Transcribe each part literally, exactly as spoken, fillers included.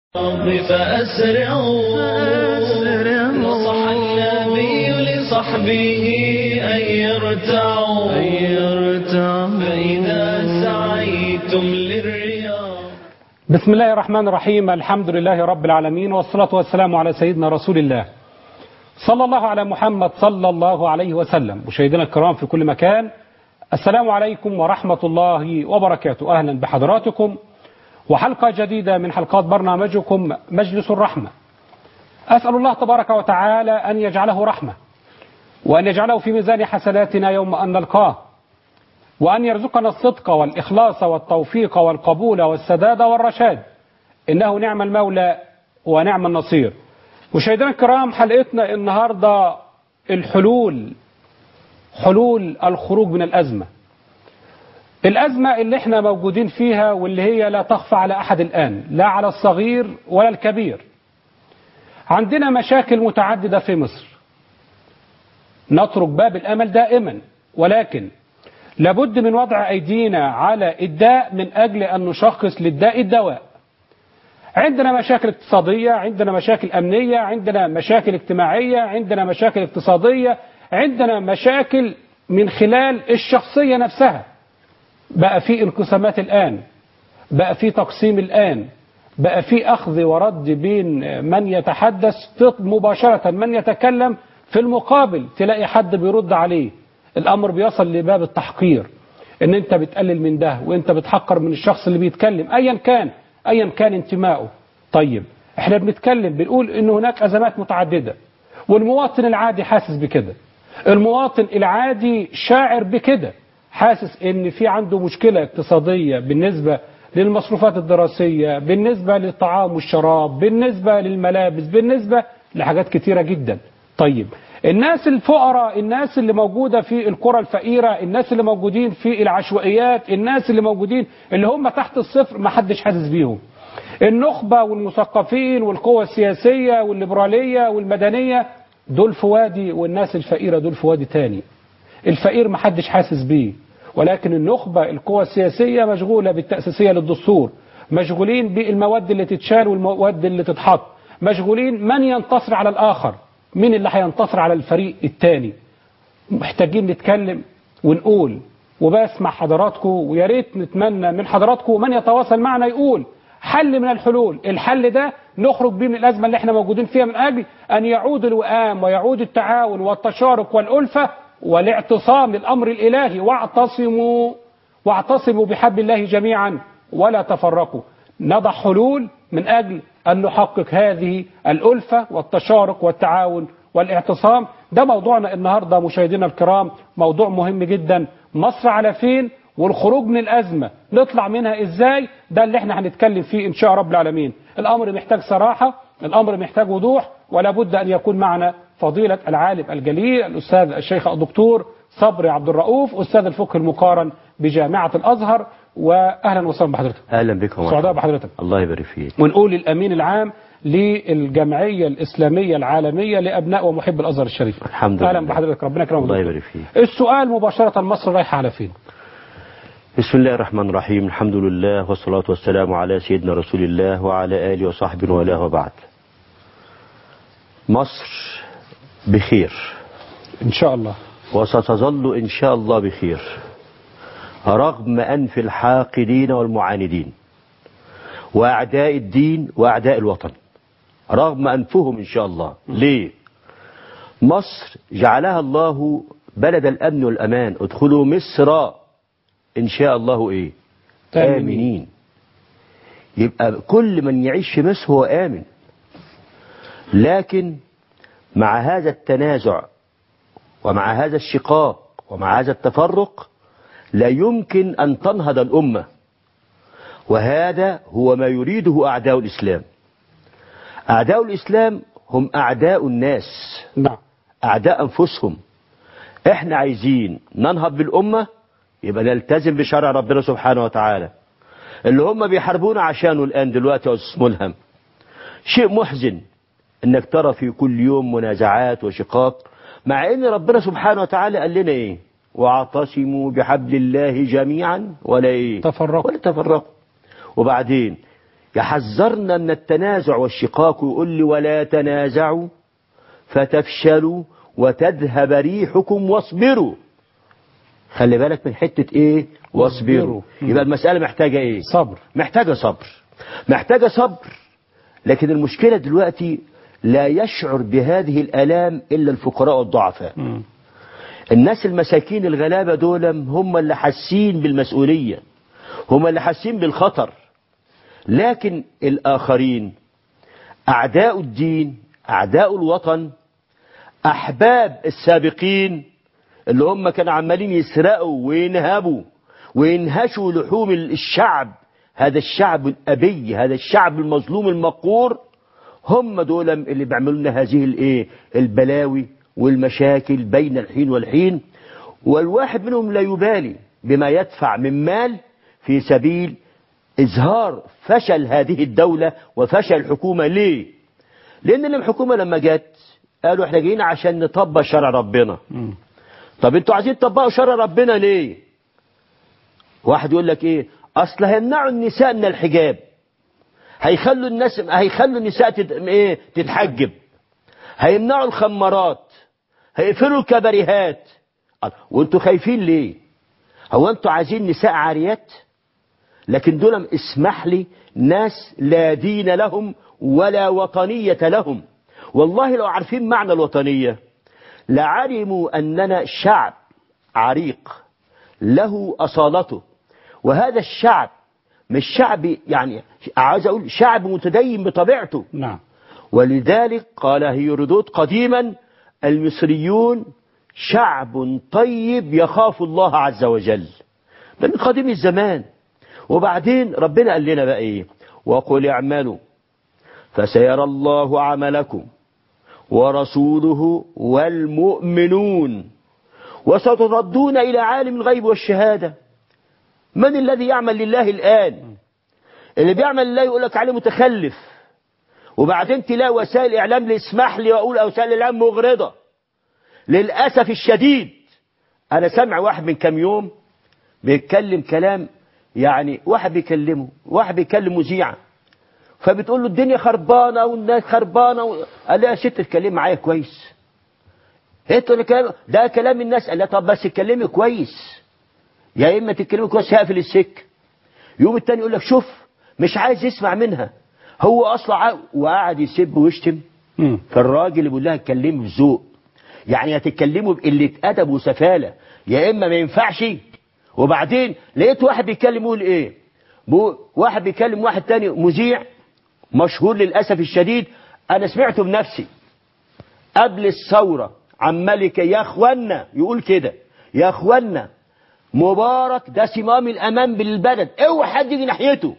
فأسرعوا نصح النبي لصحبه أن يرتعوا فإذا سعيتم للرياض. بسم الله الرحمن الرحيم. الحمد لله رب العالمين، والصلاة والسلام على سيدنا رسول الله صلى الله على محمد صلى الله عليه وسلم. مشاهدينا الكرام في كل مكان، السلام عليكم ورحمة الله وبركاته. أهلا بحضراتكم وحلقة جديدة من حلقات برنامجكم مجلس الرحمة. أسأل الله تبارك وتعالى أن يجعله رحمة، وأن يجعله في ميزان حسناتنا يوم أن نلقاه، وأن يرزقنا الصدق والإخلاص والتوفيق والقبول والسداد والرشاد، إنه نعم المولى ونعم النصير. مشاهدينا الكرام، حلقتنا النهاردة الحلول، حلول الخروج من الأزمة. الأزمة اللي احنا موجودين فيها واللي هي لا تخفى على أحد الآن، لا على الصغير ولا الكبير. عندنا مشاكل متعددة في مصر، نترك باب الأمل دائما، ولكن لابد من وضع أيدينا على الداء من أجل أن نشخص للداء الدواء. عندنا مشاكل اقتصادية، عندنا مشاكل أمنية، عندنا مشاكل اجتماعية، عندنا مشاكل اقتصادية، عندنا مشاكل من خلال الشخصية نفسها. بقى في انقسامات الآن، بقى في تقسيم الآن، بقى في أخذ ورد بين من يتحدث مباشرة، من يتكلم في المقابل تلاقي حد بيرد عليه. الأمر بيصل لباب التحقير، إن أنت بتقلل من ده وأنت بتحقر من الشخص اللي بيتكلم أيا كان أيا كان انتمائه. طيب احنا بنتكلم بنقول إن هناك أزمات متعددة، والمواطن العادي حاسس بكده، المواطن العادي شاعر بكده، حاسس ان في عنده مشكلة اقتصادية بالنسبة للمصروفات الدراسية، بالنسبة للطعام والشراب، بالنسبة للملابس، بالنسبة لحاجات كتيرة جدا. طيب الناس الفقراء، الناس اللي موجودة في القرى الفقيرة، الناس اللي موجودين في العشوائيات، الناس اللي موجودين اللي هم تحت الصفر، ما حدش حاسس بيهم. النخبة والمثقفين والقوى السياسية والليبرالية والمدنية دول في وادي، والناس الفقيرة دول في وادي تاني. الفقير ما حدش حاسس بيه، ولكن النخبة القوى السياسية مشغولة بالتأسيسية للدستور، مشغولين بالمواد اللي تتشال والمواد اللي تتحط، مشغولين من ينتصر على الآخر، مين اللي هينتصر على الفريق التاني. محتاجين نتكلم ونقول، وبسمع حضراتكم، ويا ريت نتمنى من حضراتكم من يتواصل معنا يقول حل من الحلول. الحل ده نخرج بيه من الأزمة اللي احنا موجودين فيها، من أجل أن يعود الوئام ويعود التعاون والتشارك والألفة والاعتصام للأمر الإلهي. واعتصموا واعتصموا بحبل الله جميعا ولا تفرقوا. نضع حلول من أجل أن نحقق هذه الألفة والتشارك والتعاون والاعتصام. ده موضوعنا النهاردة مشاهدينا الكرام، موضوع مهم جدا. مصر على فين، والخروج من الأزمة نطلع منها إزاي، ده اللي احنا هنتكلم فيه إن شاء رب العالمين. الأمر محتاج صراحة، الأمر محتاج وضوح، ولا بد أن يكون معنا فضيلة العالم الجليل الأستاذ الشيخ الدكتور صبري عبد الرؤوف، أستاذ الفقه المقارن بجامعة الأزهر. وأهلا وسهلا بحضرتك. أهلا بكم. سعداء بحضرتك. الله يبارك فيك. ونقول الأمين العام للجمعية الإسلامية العالمية لأبناء ومحب الأزهر الشريف. الحمد لله. أهلا بحضرتك، ربنا يكرمك. الله يبارك فيك. السؤال مباشرة، مصر رايحة على فين؟ بسم الله الرحمن الرحيم، الحمد لله والصلاة والسلام على سيدنا رسول الله وعلى آله وصحبه وله وبعد. مصر بخير إن شاء الله، وستظل إن شاء الله بخير، رغم أنف الحاقدين والمعاندين وأعداء الدين وأعداء الوطن، رغم أنفهم إن شاء الله. ليه؟ مصر جعلها الله بلد الأمن والأمان. ادخلوا مصر إن شاء الله إيه؟ آمنين. يبقى كل من يعيش في مصر هو آمن. لكن مع هذا التنازع ومع هذا الشقاق ومع هذا التفرق لا يمكن أن تنهض الأمة، وهذا هو ما يريده أعداء الإسلام. أعداء الإسلام هم أعداء الناس، نعم، أعداء أنفسهم. إحنا عايزين ننهض بالأمة، يبقى نلتزم بشرع ربنا سبحانه وتعالى اللي هم بيحاربونا عشانه الآن دلوقتي. يا أستاذ ملهم، شيء محزن انك ترى في كل يوم منازعات وشقاق، مع ان ربنا سبحانه وتعالى قال لنا ايه؟ واعتصموا بحبل الله جميعا ولا ايه؟ تفرقوا ولا تفرقوا. وبعدين يحذرنا من التنازع والشقاق ويقول لي ولا تنازعوا فتفشلوا وتذهب ريحكم واصبروا. خلي بالك من حتة ايه واصبروا. يبقى المسألة محتاجة ايه صبر. محتاجة صبر محتاجة صبر. لكن المشكلة دلوقتي لا يشعر بهذه الآلام إلا الفقراء والضعفاء. م. الناس المساكين الغلابة دول هم اللي حاسين بالمسؤولية، هم اللي حاسين بالخطر. لكن الآخرين أعداء الدين، أعداء الوطن، أحباب السابقين اللي هم كانوا عمالين يسرقوا وينهبوا وينهشوا لحوم الشعب، هذا الشعب الأبي، هذا الشعب المظلوم المقهور، هم دول اللي بيعملوا لنا هذه الايه البلاوي والمشاكل بين الحين والحين. والواحد منهم لا يبالي بما يدفع من مال في سبيل إظهار فشل هذه الدولة وفشل الحكومة. ليه؟ لأن الحكومة لما جت قالوا احنا جايين عشان نطبق شرع ربنا. م. طب انتوا عايزين تطبقوا شرع ربنا ليه؟ واحد يقول لك ايه؟ اصل هيمنعوا النساء من الحجاب، هيخلوا الناس هيخلوا النساء تت... ايه تتحجب، هيمنعوا الخمارات، هيقفلوا الكباريهات. وانتوا خايفين ليه؟ هو انتوا عايزين نساء عاريات؟ لكن دول اسمح لي ناس لا دين لهم ولا وطنية لهم. والله لو عارفين معنى الوطنية لعلموا أننا شعب عريق له أصالته، وهذا الشعب مش شعب يعني عايز أقول شعب متدين بطبيعته. نعم. ولذلك قال هيرودوت قديما المصريون شعب طيب يخاف الله عز وجل، ده من قديم الزمان. وبعدين ربنا قال لنا بقى ايه؟ وقل اعملوا فسيرى الله عملكم ورسوله والمؤمنون وستردون إلى عالم الغيب والشهادة. من الذي يعمل لله الآن؟ اللي بيعمل لله يقول لك عليه متخلف، وبعدين تلاقي وسائل الإعلام اللي اسمح لي وأقول وسائل الإعلام مغرضة. للأسف الشديد أنا سمع واحد من كم يوم بيتكلم كلام، يعني واحد بيكلمه واحد بيكلم مذيعة فبتقول له الدنيا خربانة والناس خربانة و... قال لها يا ست اتكلم معايا كويس. ده كلام الناس. قال لها طب بس اتكلمي كويس، يا إما تتكلمي كويس هقفل السك. يوم التاني يقول لك شوف مش عايز يسمع منها، هو أصلا ع... وقعد يسب ويشتم. فالراجل اللي بيقول لها اتكلمي بذوق، يعني هتتكلموا بقلة أدب وسفالة، يا إما ما ينفعش. وبعدين لقيت واحد بيتكلم يقول إيه؟ واحد بيكلم واحد تاني مذيع مشهور للأسف الشديد، أنا سمعته بنفسي قبل الثورة عمالك يا أخوانا يقول كده، يا أخوانا مبارك ده صمام الأمان بالبلد اوعى حد يجي ناحيته.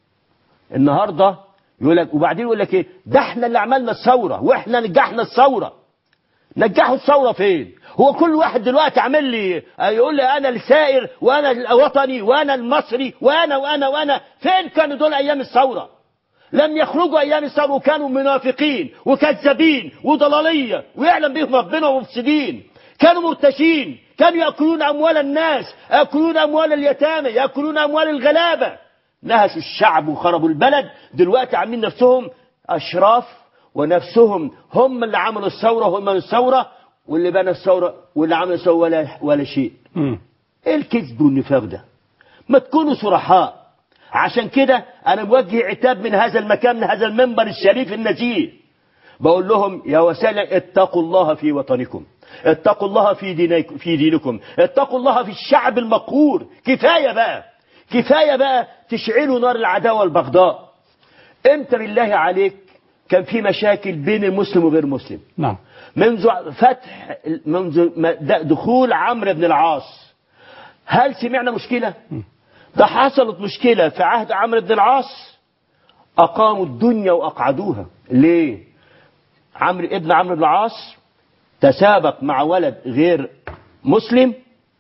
النهاردة يقول لك، وبعدين يقول لك إيه؟ ده احنا اللي عملنا الثورة واحنا نجحنا الثورة. نجحوا الثورة فين؟ هو كل واحد دلوقتي عامل لي يقول لي أنا السائر وأنا الوطني وأنا المصري وأنا وأنا وأنا. فين كانوا دول أيام الثورة؟ لم يخرجوا أيام الثورة وكانوا منافقين وكذابين وضلالية ويعلم بهم ربنا ومفسدين، كانوا مرتشين، كانوا يأكلون أموال الناس، يأكلون أموال اليتامى، يأكلون أموال الغلابة، نهشوا الشعب وخربوا البلد. دلوقتي عاملين نفسهم أشراف ونفسهم هم اللي عملوا الثورة وهم الثورة واللي بنى الثورة واللي عمل الثورة ولا, ولا شيء. م. ايه الكذب والنفاق ده؟ ما تكونوا صرحاء. عشان كده أنا موجه عتاب من هذا المكان، من هذا المنبر الشريف النزيه، بقول لهم يا وسائل اتقوا الله في وطنكم، اتقوا الله في دينكم، في دينكم، اتقوا الله في الشعب المقهور. كفاية بقى، كفاية بقى تشعلوا نار العداوة والبغضاء. امتى بالله عليك كان في مشاكل بين المسلم وغير المسلم؟ نعم. منذ فتح منذ دخول عمرو بن العاص هل سمعنا مشكلة؟ ده حصلت مشكلة في عهد عمرو بن العاص أقاموا الدنيا وأقعدوها. ليه؟ عمرو ابن عمرو بن العاص تسابق مع ولد غير مسلم،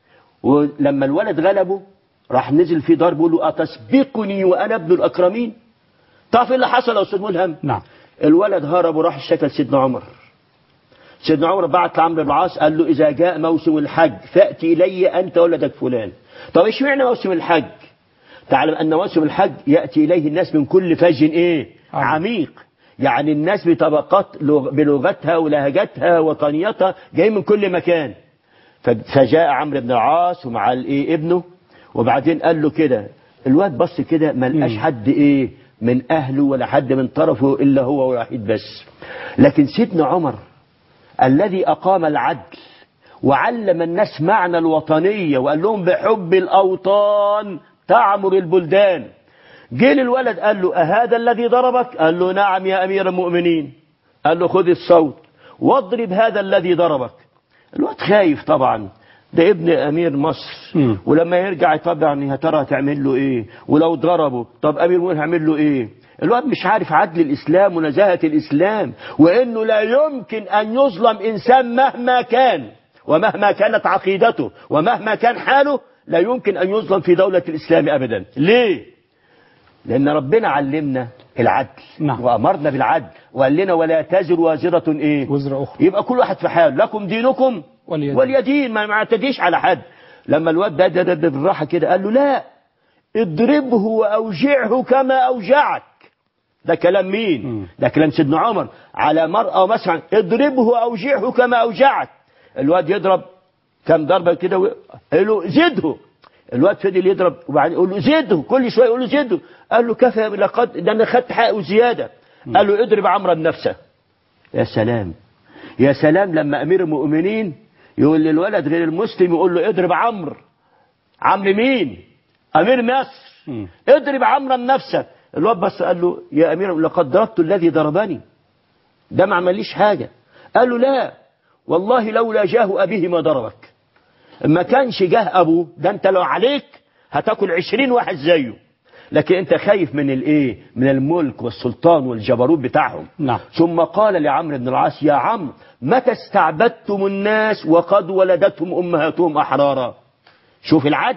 ولما الولد غلبه راح نزل فيه ضرب يقول له أتسبقني وأنا ابن الأكرمين. تعرف ايه اللي حصل يا أستاذ ملهم؟ نعم. الولد هرب وراح اشتكى لسيدنا عمر. سيدنا عمر بعت لعمرو بن العاص قال له إذا جاء موسم الحج فأتي إلي أنت ولدك فلان. طب اشمعنى موسم الحج؟ تعلم أن موسم الحج يأتي إليه الناس من كل فج إيه عميق. عميق. يعني الناس بطبقات لغ- بلغتها ولهجتها وطنيتها جاي من كل مكان. ف- فجاء عمرو بن العاص ومع الإيه ابنه، وبعدين قال له كده، الواد بص كده ما لقاش مم. حد إيه من أهله ولا حد من طرفه إلا هو وحيد بس. لكن سيدنا عمر الذي أقام العدل وعلم الناس معنى الوطنية وقال لهم بحب الأوطان تعمر البلدان. جه للولد قال له أهذا الذي ضربك؟ قال له نعم يا أمير المؤمنين. قال له خذ الصوت واضرب هذا الذي ضربك. الواد خايف طبعا، ده ابن أمير مصر، مم. ولما يرجع طبعا يا ترى هتعمل له إيه؟ ولو ضربه طب أمير المؤمنين هيعمل له إيه؟ الواد مش عارف عدل الإسلام ونزاهة الإسلام، وإنه لا يمكن أن يظلم إنسان مهما كان ومهما كانت عقيدته ومهما كان حاله، لا يمكن أن يظلم في دولة الإسلام أبدا. ليه؟ لأن ربنا علمنا العدل. نعم. وأمرنا بالعدل وقال لنا ولا تزر وازرة إيه؟ وزر أخرى. يبقى كل واحد في حاله، لكم دينكم وليدين. وليدين، ما معتديش على حد. لما الواد ده, ده, ده, ده بالراحة كده قال له لا، اضربه وأوجعه كما أوجعك. ده كلام مين؟ مم. ده كلام سيدنا عمر على مرأة مثلا، اضربه وأوجعه كما أوجعك. الواد يضرب كم ضربة كده و... قال له زده. الواد فضل يضرب وبعدين يقول له زده، كل شويه يقول له زده. قال له كفى، لقد ده انا خدت حقه زياده. قال له اضرب عمرا نفسه. يا سلام يا سلام، لما امير المؤمنين يقول للولد غير المسلم يقول له اضرب عمرو. عمرو مين؟ امير مصر. مم. اضرب عمرا نفسه. الواد بس قال له يا امير لقد ضربت الذي ضربني، ده ما عمليش حاجه. قال له لا والله لولا جاه ابيه ما ضربك. ما كانش جاه ابوه ده انت لو عليك هتاكل عشرين واحد زيه، لكن انت خايف من الايه؟ من الملك والسلطان والجبروت بتاعهم. نعم. ثم قال لعمرو بن العاص يا عمرو متى استعبدتم الناس وقد ولدتهم امهاتهم احرارا؟ شوف العدل،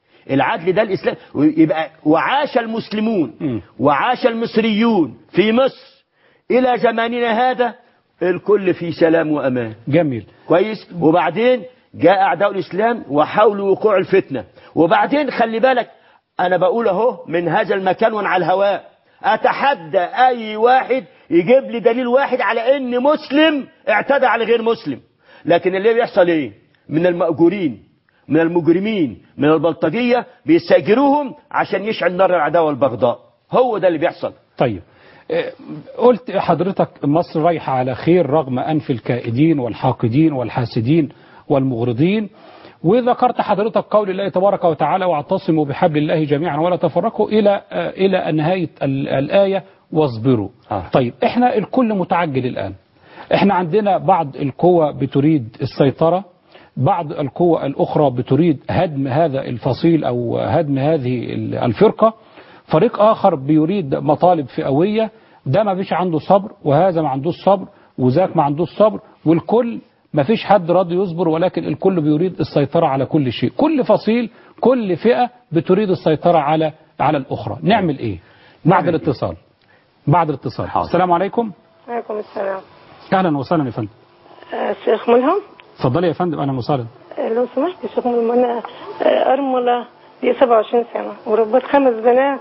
العدل ده الاسلام. يبقى وعاش المسلمون م. وعاش المصريون في مصر الى زماننا هذا الكل في سلام وامان. جميل. كويس. وبعدين جاء أعداء الإسلام وحاولوا وقوع الفتنة، وبعدين خلي بالك أنا بقول أهو من هذا المكان وأنا على الهواء، أتحدى أي واحد يجيب لي دليل واحد على إن مسلم اعتدى على غير مسلم. لكن اللي بيحصل إيه؟ من المأجورين، من المجرمين، من البلطجية بيستأجروهم عشان يشعل نار العداوة والبغضاء. هو ده اللي بيحصل. طيب آه، قلت حضرتك مصر رايحة على خير رغم أنف الكائدين والحاقدين والحاسدين والمغرضين، وذكرت حضرتك قول الله تبارك وتعالى واعتصموا بحبل الله جميعا ولا تفرقوا إلى آه، إلى نهاية ال- الآية واصبروا. آه. طيب احنا الكل متعجل الآن، احنا عندنا بعض القوى بتريد السيطرة، بعض القوى الأخرى بتريد هدم هذا الفصيل أو هدم هذه الفرقة، فريق آخر بيريد مطالب فئوية، ده ما فيش عنده صبر وهذا ما عندوش صبر وذاك ما عندوش صبر، والكل ما فيش حد راضي يصبر، ولكن الكل بيريد السيطرة على كل شيء، كل فصيل كل فئة بتريد السيطرة على على الأخرى. نعمل إيه؟ بعد الاتصال بعد الاتصال حاضر. السلام عليكم. عليكم السلام. أهلا وسهلا يا فندم. آه، الشيخ ملهم. اتفضلي يا فندم. أهلا وسهلا. آه، لو سمحت يا شيخ ملهم، أنا آه، أرملة لي سبعة وعشرين سنة وربيت خمس بنات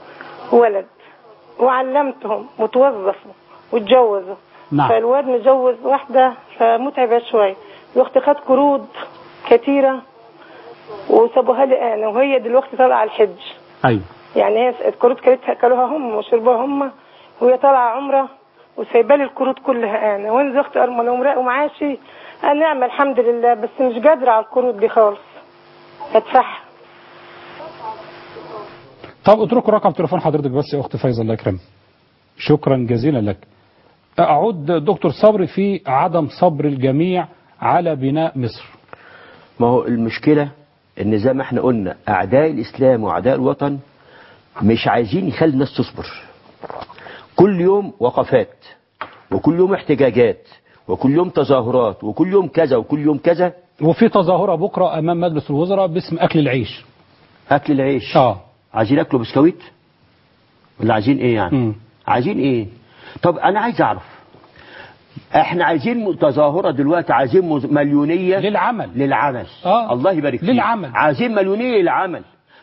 وولد وعلمتهم وتوظفوا واتجوزوا. نعم. فالواد متجوز واحدة فمتعبة شوي، الوقت خد قروض كثيرة وسابوها لي أنا، وهي دلوقتي طالعة الحج. أيوه. يعني هي القروض كلتها كلوها هم وشربوها هم، وهي طالعة عمرة وسايبه لي القروض كلها انا، وانا زوجتي ارمله ومراقي ومعاشي انا نعمة الحمد لله، بس مش قادرة على القروض دي خالص ادفعها. طب اتركوا رقم تليفون حضرتك بس يا اخت فايزه الله يكرمك. شكرا جزيلا لك. اعود دكتور صبري في عدم صبر الجميع على بناء مصر. ما هو المشكلة ان زي ما احنا قلنا اعداء الاسلام واعداء الوطن مش عايزين يخلي الناس تصبر. كل يوم وقفات وكل يوم احتجاجات وكل يوم تظاهرات وكل يوم كذا وكل يوم كذا. وفي تظاهرة بكرة امام مجلس الوزراء باسم اكل العيش. اكل العيش. اه عايزين ياكلوا بسكويت ولا عايزين ايه يعني؟ مم. عايزين ايه؟ طب انا عايز اعرف، احنا عايزين تظاهرة دلوقتي، عايزين مليونية للعمل للعمل آه. الله يبارك فيك. للعمل عايزين مليونية للعمل،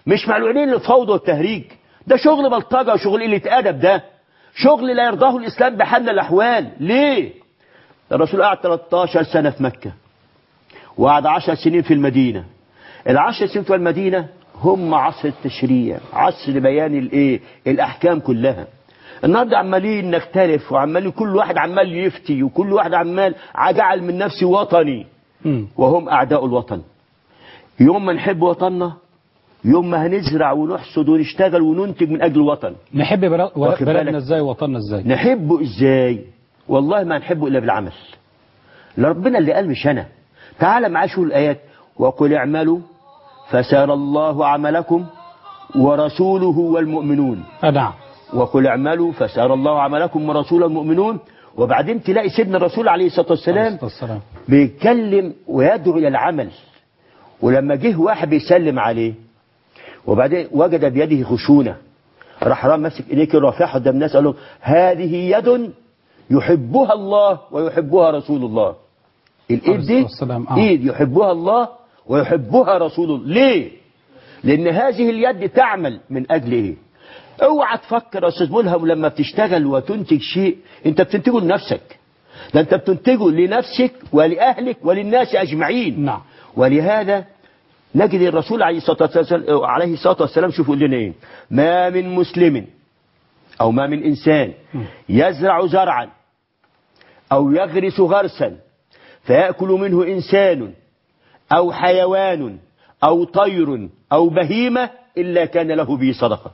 مش معلومين للفوضى والتهريج، ده شغل بلطجة وشغل قلة أدب، ده شغل لا يرضاه الإسلام بحال الأحوال. ليه؟ الرسول قعد ثلاثة عشر سنة في مكة وقعد عشر سنين في المدينة. العشر سنين في المدينة هم عصر التشريع، عصر بيان الايه الأحكام كلها. النهارده عمالين نختلف وعمالين كل واحد عمال يفتي وكل واحد عمال جعل من نفسه وطني وهم أعداء الوطن. يوم ما نحب وطننا، يوم ما هنزرع ونحصد ونشتغل وننتج من أجل الوطن. نحب بلدنا ازاي ووطننا ازاي؟ نحبه ازاي؟ والله ما نحبه إلا بالعمل. لربنا اللي قال مش أنا. تعال معاه شو الآيات: وقل اعملوا فسيرى الله عملكم ورسوله والمؤمنون. نعم. وقل اعملوا فسيرى الله عملكم ورسوله والمؤمنون. وبعدين تلاقي سيدنا الرسول عليه الصلاة والسلام بيتكلم ويدعو إلى العمل. ولما جه واحد بيسلم عليه وبعدين وجد بيده خشونة، راح رام ماسك ايديه رافعها قدام الناس قال لهم: هذه يد يحبها الله ويحبها رسول الله. الايد دي ايد يحبها الله ويحبها رسول الله. ليه؟ لان هذه اليد تعمل من اجل ايه؟ اوعى تفكر يا استاذ ملهم لما بتشتغل وتنتج شيء انت بتنتجه لنفسك، ده انت بتنتجه لنفسك ولاهلك وللناس اجمعين. نعم. ولهذا نجد الرسول عليه الصلاه والسلام شوفوا لنا ايه: ما من مسلم او ما من انسان يزرع زرعا او يغرس غرسا فيأكل منه إنسان أو حيوان أو طير أو بهيمة إلا كان له به صدقة.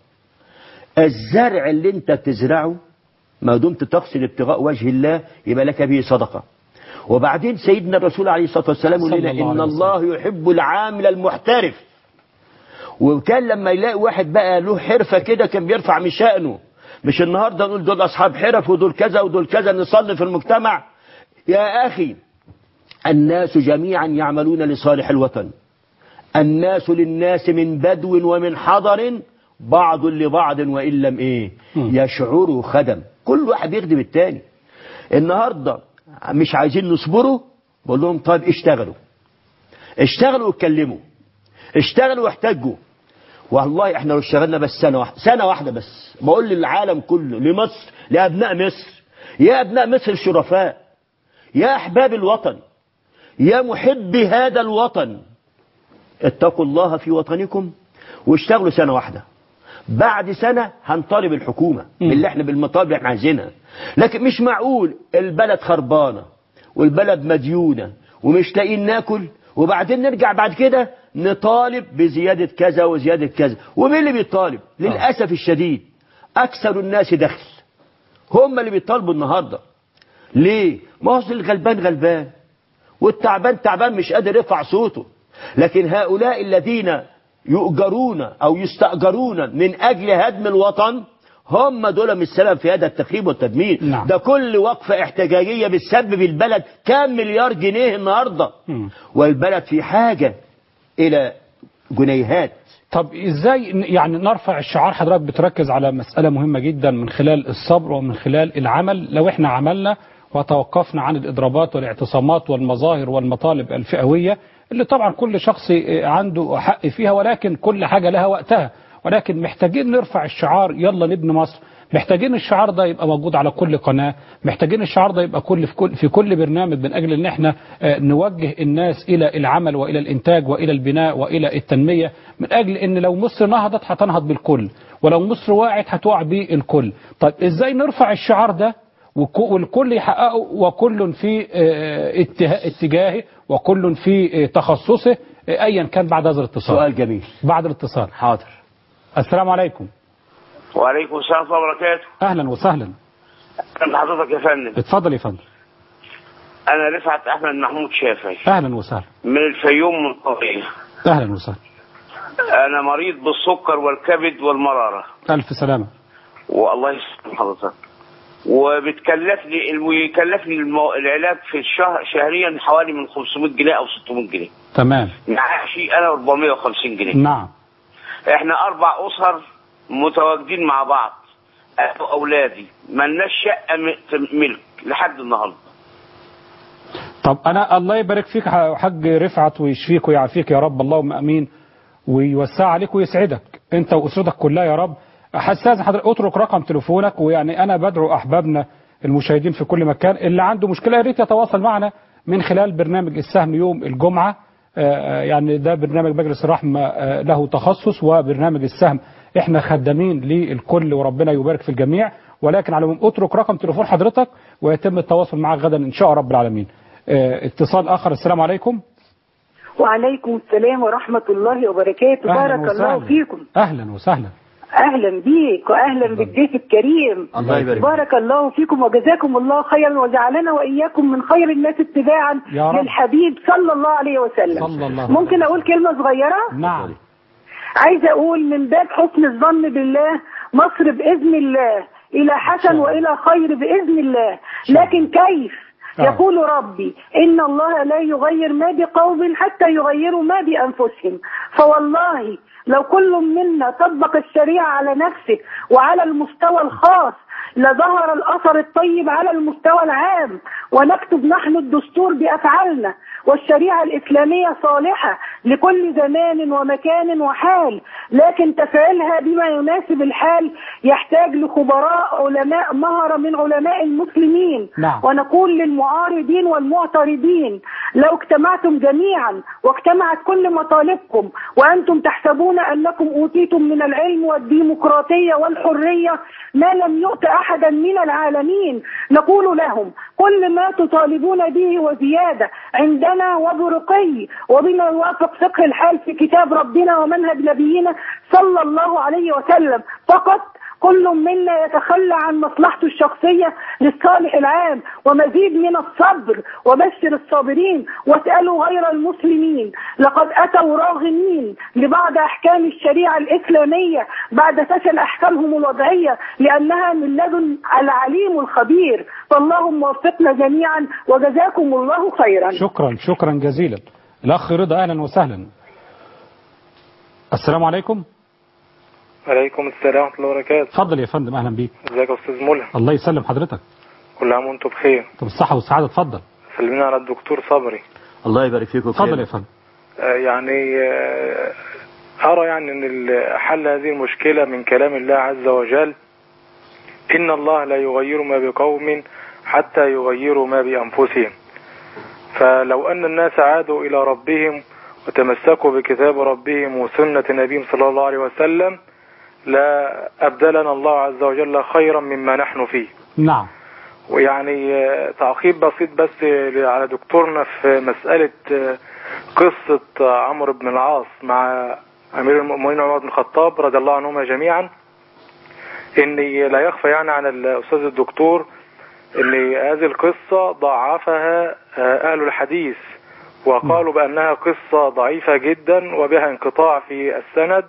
الزرع اللي انت تزرعه ما دمت تقصد ابتغاء وجه الله يبقى لك به صدقة. وبعدين سيدنا الرسول عليه الصلاة والسلام يقول لنا: إن الله يحب العامل المحترف. وكان لما يلاقي واحد بقى له حرفة كده كان بيرفع من شأنه. مش النهاردة نقول دول أصحاب حرف ودول كذا ودول كذا نصلي في المجتمع. يا أخي الناس جميعا يعملون لصالح الوطن، الناس للناس من بدو ومن حضر بعض لبعض وإن لم إيه يشعروا خدم. كل واحد يخدم التاني. النهاردة مش عايزين نصبروا، بقول لهم طيب اشتغلوا اشتغلوا واتكلموا، اشتغلوا واحتجوا. والله احنا لو اشتغلنا بس سنة واحدة سنة واحدة بس، بقول للعالم كله، لمصر، لأبناء مصر، يا أبناء مصر الشرفاء، يا أحباب الوطن، يا محبي هذا الوطن، اتقوا الله في وطنكم واشتغلوا سنة واحدة. بعد سنة هنطالب الحكومة باللي احنا بالمطالب اللي احنا عايزينها. لكن مش معقول البلد خربانة والبلد مديونة ومش لاقيين ناكل وبعدين نرجع بعد كده نطالب بزيادة كذا وزيادة كذا. ومين اللي بيطالب؟ للأسف الشديد أكثر الناس دخل هم اللي بيطالبوا النهاردة. ليه؟ ما هو الغلبان غلبان والتعبان تعبان مش قادر يرفع صوته. لكن هؤلاء الذين يؤجرون أو يستأجرون من أجل هدم الوطن هم دول من السبب في هذا التخريب والتدمير. نعم. ده كل وقفة احتجاجية بتسبب البلد كام مليار جنيه النهاردة، والبلد في حاجة إلى جنيهات. طب ازاي يعني نرفع الشعار؟ حضرتك بتركز على مسألة مهمة جدا من خلال الصبر ومن خلال العمل. لو احنا عملنا وتوقفنا عن الإضرابات والاعتصامات والمظاهر والمطالب الفئوية اللي طبعا كل شخص عنده حق فيها، ولكن كل حاجة لها وقتها، ولكن محتاجين نرفع الشعار يلا نبني مصر. محتاجين الشعار ده يبقى موجود على كل قناة، محتاجين الشعار ده يبقى كل في كل في كل برنامج من أجل ان احنا نوجه الناس إلى العمل وإلى الإنتاج وإلى البناء وإلى التنمية، من أجل ان لو مصر نهضت هتنهض بالكل، ولو مصر وقعت هتقع بالكل. طيب ازاي نرفع الشعار ده والكل يحققه وكل في اتجاهه وكل في تخصصه ايا كان؟ بعد هذا الاتصال. سؤال جميل. بعد الاتصال. حاضر. السلام عليكم. وعليكم السلام ورحمة الله وبركاته. اهلا وسهلا. اهلا حضرتك يا فندم. اتفضل يا فندم. انا رفعت احمد محمود شافعي. اهلا وسهلا. من الفيوم من قرية. اهلا وسهلا. انا مريض بالسكر والكبد والمرارة. الف سلامة. والله يسلم حضرتك. وبتكلفني ويكلفني المو... العلاج في الشهر شهريا حوالي من خمسمائة جنيه او ستمائة جنيه. تمام. معاشي انا أربعمائة وخمسين جنيه. نعم. احنا اربع اسر متواجدين مع بعض، انا واولادي مالناش شقه ملك لحد النهارده. طب انا الله يبارك فيك يا حاج رفعت ويشفيك ويعافيك يا رب، اللهم امين. ويوسع عليك ويسعدك انت واسرتك كلها يا رب. حساس حضرتك اترك رقم تليفونك، ويعني انا بدعو احبابنا المشاهدين في كل مكان اللي عنده مشكله يا ريت يتواصل معنا من خلال برنامج السهم يوم الجمعه. يعني ده برنامج مجلس الرحمه له تخصص، وبرنامج السهم احنا خدامين للكل وربنا يبارك في الجميع. ولكن على العموم اترك رقم تليفون حضرتك ويتم التواصل معك غدا ان شاء رب العالمين. اتصال اخر. السلام عليكم. وعليكم السلام ورحمة الله وبركاته. بارك الله فيكم. أهلا وسهلا. أهلا بيك وأهلا بالضيف الكريم. الله يبارك. بارك الله فيكم وجزاكم الله خيرا وجعلنا وإياكم من خير الناس اتباعا للحبيب صلى الله عليه وسلم. صلى الله. ممكن أقول كلمة صغيرة؟ نعم. عايزة أقول من باب حسن الظن بالله مصر بإذن الله إلى حسن وإلى خير بإذن الله. لكن كيف؟ يقول ربي إن الله لا يغير ما بقوم حتى يغيروا ما بأنفسهم. فوالله لو كل منا طبق الشريعة على نفسه وعلى المستوى الخاص لظهر الأثر الطيب على المستوى العام، ونكتب نحن الدستور بأفعالنا، والشريعة الإسلامية صالحة لكل زمان ومكان وحال، لكن تفعيلها بما يناسب الحال يحتاج لخبراء علماء مهرة من علماء المسلمين. نعم. ونقول للمعارضين والمعترضين لو اجتمعتم جميعا واجتمعت كل مطالبكم وأنتم تحسبون أنكم أوتيتم من العلم والديمقراطية والحرية ما لم يؤت أحدا من العالمين، نقول لهم كل ما تطالبون به وزيادة عندنا وبرقي وبما يوافق فقه الحال في كتاب ربنا ومنهج نبينا صلى الله عليه وسلم. فقط كل منا يتخلى عن مصلحته الشخصية للصالح العام، ومزيد من الصبر. وبشر الصابرين واسألوا غير المسلمين لقد أتوا راغمين لبعض أحكام الشريعة الإسلامية بعد فشل أحكامهم الوضعية لأنها من لدن العليم الخبير. فاللهم وفقنا جميعا وجزاكم الله خيرا. شكرا شكرا جزيلا. الأخ رضا أهلا وسهلا. السلام عليكم. عليكم السلام ورحمة الله وبركاته. اتفضل يا فندم. اهلا بيك. ازيك يا استاذ ملهم؟ الله يسلم حضرتك. كل عام وانتم بخير. طب الصحة والسعادة. اتفضل. سلمنا على الدكتور صبري. الله يبارك فيكم. اتفضل يا فندم. آه يعني آه أرى يعني أن حل هذه المشكلة من كلام الله عز وجل إن الله لا يغير ما بقوم حتى يغيروا ما بأنفسهم. فلو أن الناس عادوا إلى ربهم وتمسكوا بكتاب ربهم وسنة نبيهم صلى الله عليه وسلم لا أبدلنا الله عز وجل خيرا مما نحن فيه. نعم. ويعني تعقيب بسيط بس على دكتورنا في مسألة قصة عمرو بن العاص مع أمير المؤمنين عمر بن الخطاب رضي الله عنهما جميعا، إني لا يخفى يعني عن الأستاذ الدكتور إن هذه القصة ضعفها أهل الحديث وقالوا بأنها قصة ضعيفة جدا وبها انقطاع في السند،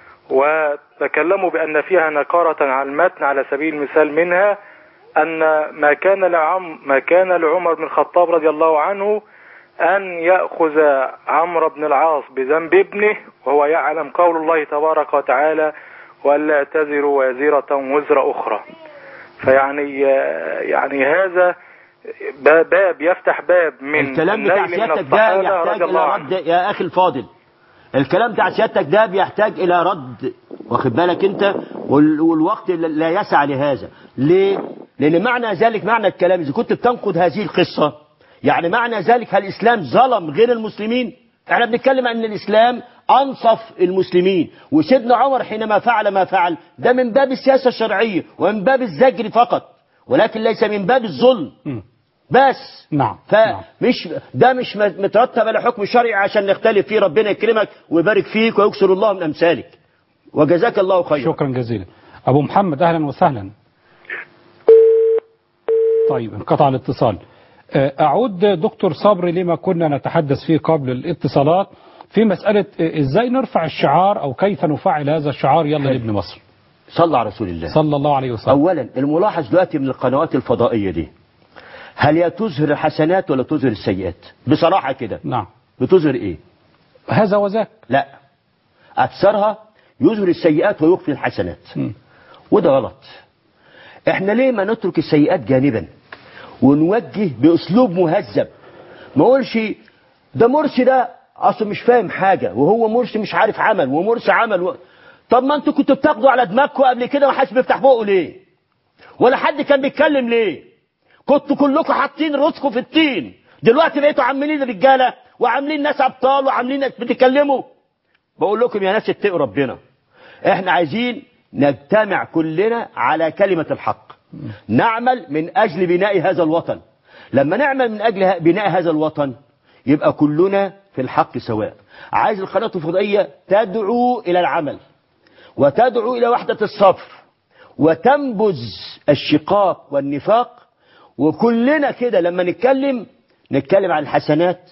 وتكلموا بأن فيها نكارة على المتن. على سبيل المثال منها أن ما كان لعم ما كان لعمر بن الخطاب رضي الله عنه أن يأخذ عمرو بن العاص بذنب ابنه وهو يعلم قول الله تبارك وتعالى ولا تزر وازرة وزر أخرى. فيعني يعني هذا باب يفتح باب من الكلام بتاع سيادتك ده يحتاج إلى رد يا أخي الفاضل. الكلام بتاع سيادتك ده بيحتاج إلى رد، واخد بالك أنت، والوقت لا يسع لهذا. ليه؟ لأن معنى ذلك معنى الكلام إذا كنت بتنقد هذه القصة يعني معنى ذلك هل الإسلام ظلم غير المسلمين؟ احنا بنتكلم أن الإسلام أنصف المسلمين، وسيدنا عمر حينما فعل ما فعل ده من باب السياسة الشرعية ومن باب الزجر فقط، ولكن ليس من باب الظلم بس. نعم. فمش ده مش مترتب على حكم شرعي عشان نختلف فيه. ربنا يكرمك ويبارك فيك ويكسر الله من أمثالك وجزاك الله خيرا. شكرا جزيلا. أبو محمد أهلا وسهلا. طيب انقطع الاتصال. أعود دكتور صبري لما كنا نتحدث فيه قبل الاتصالات في مسألة إزاي نرفع الشعار أو كيف نفعل هذا الشعار يلا لابن مصر. صلى على رسول الله صلى الله عليه وسلم. أولا الملاحظ دلوقتي من القنوات الفضائية دي هل هي تظهر الحسنات ولا تظهر السيئات؟ بصراحة كده. نعم. بتظهر إيه؟ هذا وذاك. لا، أكثرها يظهر السيئات ويخفي الحسنات. م. وده غلط. احنا ليه ما نترك السيئات جانبا ونوجه بأسلوب مهذب؟ ما اقولش ده مرسي ده اصله مش فاهم حاجه، وهو مرسي مش عارف عمل ومرسي عمل و... طب ما انتوا كنتوا بتاخدوا على دماغكم قبل كده ومحدش بيفتح بقه ليه؟ ولا حد كان بيتكلم ليه؟ كنتوا كلكم حاطين راسكم في الطين، دلوقتي بقيتوا عاملين رجاله وعاملين ناس ابطال وعاملين ناس بتتكلموا. بقول لكم يا ناس اتقوا ربنا، احنا عايزين نجتمع كلنا على كلمه الحق، نعمل من اجل بناء هذا الوطن. لما نعمل من اجل بناء هذا الوطن يبقى كلنا في الحق سواء. عايز القناه الفضائيه تدعو الى العمل وتدعو الى وحده الصف وتنبذ الشقاق والنفاق، وكلنا كده لما نتكلم نتكلم عن الحسنات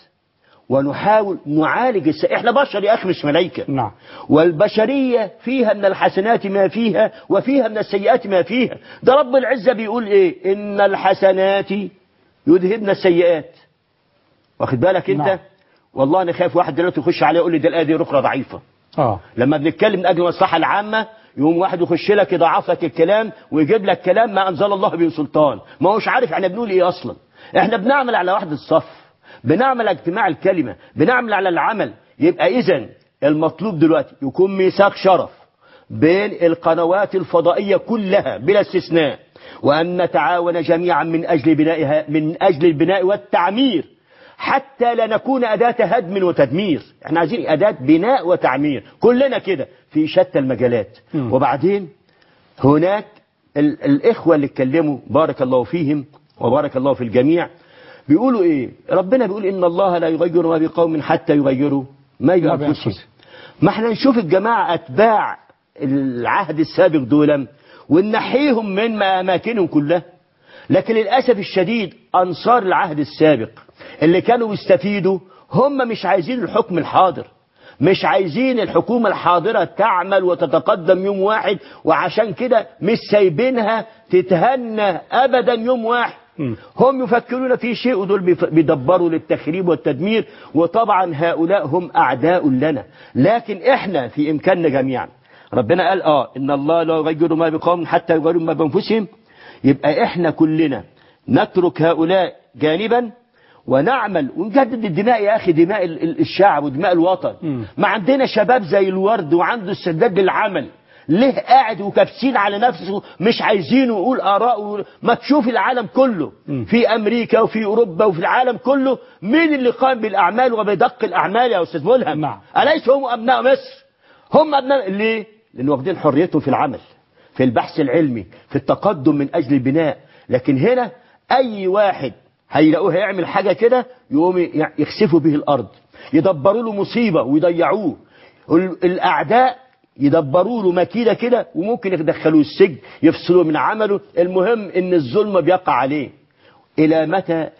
ونحاول نعالج الس... احنا بشر يا اخي مش ملائكه. نعم. والبشريه فيها من الحسنات ما فيها وفيها من السيئات ما فيها. ده رب العزه بيقول ايه؟ ان الحسنات يذهبن السيئات. واخد بالك انت؟ نعم. والله انا خايف واحد دلوقتي يخش عليه يقول لي ده الايه دي ركره ضعيفه. اه لما بنتكلم من اجل المصلحه العامه يقوم واحد يخش لك يضعف لك الكلام ويجيب لك كلام ما انزل الله به سلطان، ما هوش عارف احنا بنقول ايه اصلا. احنا بنعمل على وحده الصف، بنعمل على اجتماع الكلمه، بنعمل على العمل. يبقى اذا المطلوب دلوقتي يكون ميثاق شرف بين القنوات الفضائيه كلها بلا استثناء، وان نتعاون جميعا من اجل بنائها، من اجل البناء والتعمير، حتى لا نكون أداة هدم وتدمير. احنا عايزين أداة بناء وتعمير كلنا كده في شتى المجالات. م. وبعدين هناك ال الإخوة اللي اتكلموا بارك الله فيهم وبارك الله في الجميع، بيقولوا ايه؟ ربنا بيقول إن الله لا يغير ما بقوم حتى يغيروا ما بأنفسهم. ما احنا نشوف الجماعة أتباع العهد السابق دولا ونحيهم من أماكنهم كلها، لكن للأسف الشديد أنصار العهد السابق اللي كانوا يستفيدوا هم مش عايزين الحكم الحاضر، مش عايزين الحكومة الحاضرة تعمل وتتقدم يوم واحد، وعشان كده مش سايبينها تتهنى أبدا يوم واحد. م. هم يفكرون في شيء ودول بيدبروا للتخريب والتدمير، وطبعا هؤلاء هم أعداء لنا. لكن احنا في إمكاننا جميعا، ربنا قال آه إن الله لا يغير ما بقوم حتى يغيروا ما بأنفسهم. يبقى احنا كلنا نترك هؤلاء جانبا ونعمل ونجدد الدماء يا اخي، دماء الشعب ودماء الوطن. م. ما عندنا شباب زي الورد وعنده استعداد للعمل، ليه قاعد وكابسين على نفسه مش عايزينه يقول آراء؟ ما تشوف العالم كله، م. في امريكا وفي اوروبا وفي العالم كله مين اللي قام بالاعمال وبدق الاعمال يا استاذ ملهم؟ نعم. اليس هم ابناء مصر؟ هم ابناء ليه؟ لان واخدين حريتهم في العمل، في البحث العلمي، في التقدم من أجل البناء. لكن هنا أي واحد هيلاقوه هيعمل حاجة كده يقوم يخسفوا به الأرض، يدبروا له مصيبة ويضيعوه. الأعداء يدبروا له مكيدة كده وممكن يدخلوه السجن، يفصلوه من عمله. المهم إن الظلم بيقع عليه. إلى متى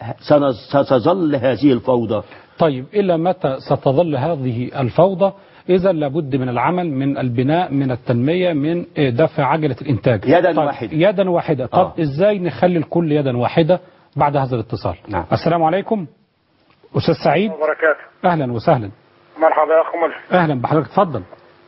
ستظل هذه الفوضى؟ طيب إلى متى ستظل هذه الفوضى؟ إذا لابد من العمل، من البناء، من التنمية، من دفع عجلة الإنتاج يدا طيب واحدة. يدا واحدة. طب آه. إزاي نخلي الكل يدا واحدة بعد هذا الاتصال؟ نعم. السلام عليكم أستاذ سعيد. وبركاته. أهلا وسهلا. مرحبا يا أخو ملهم. أهلا بحضرتك، اتفضل.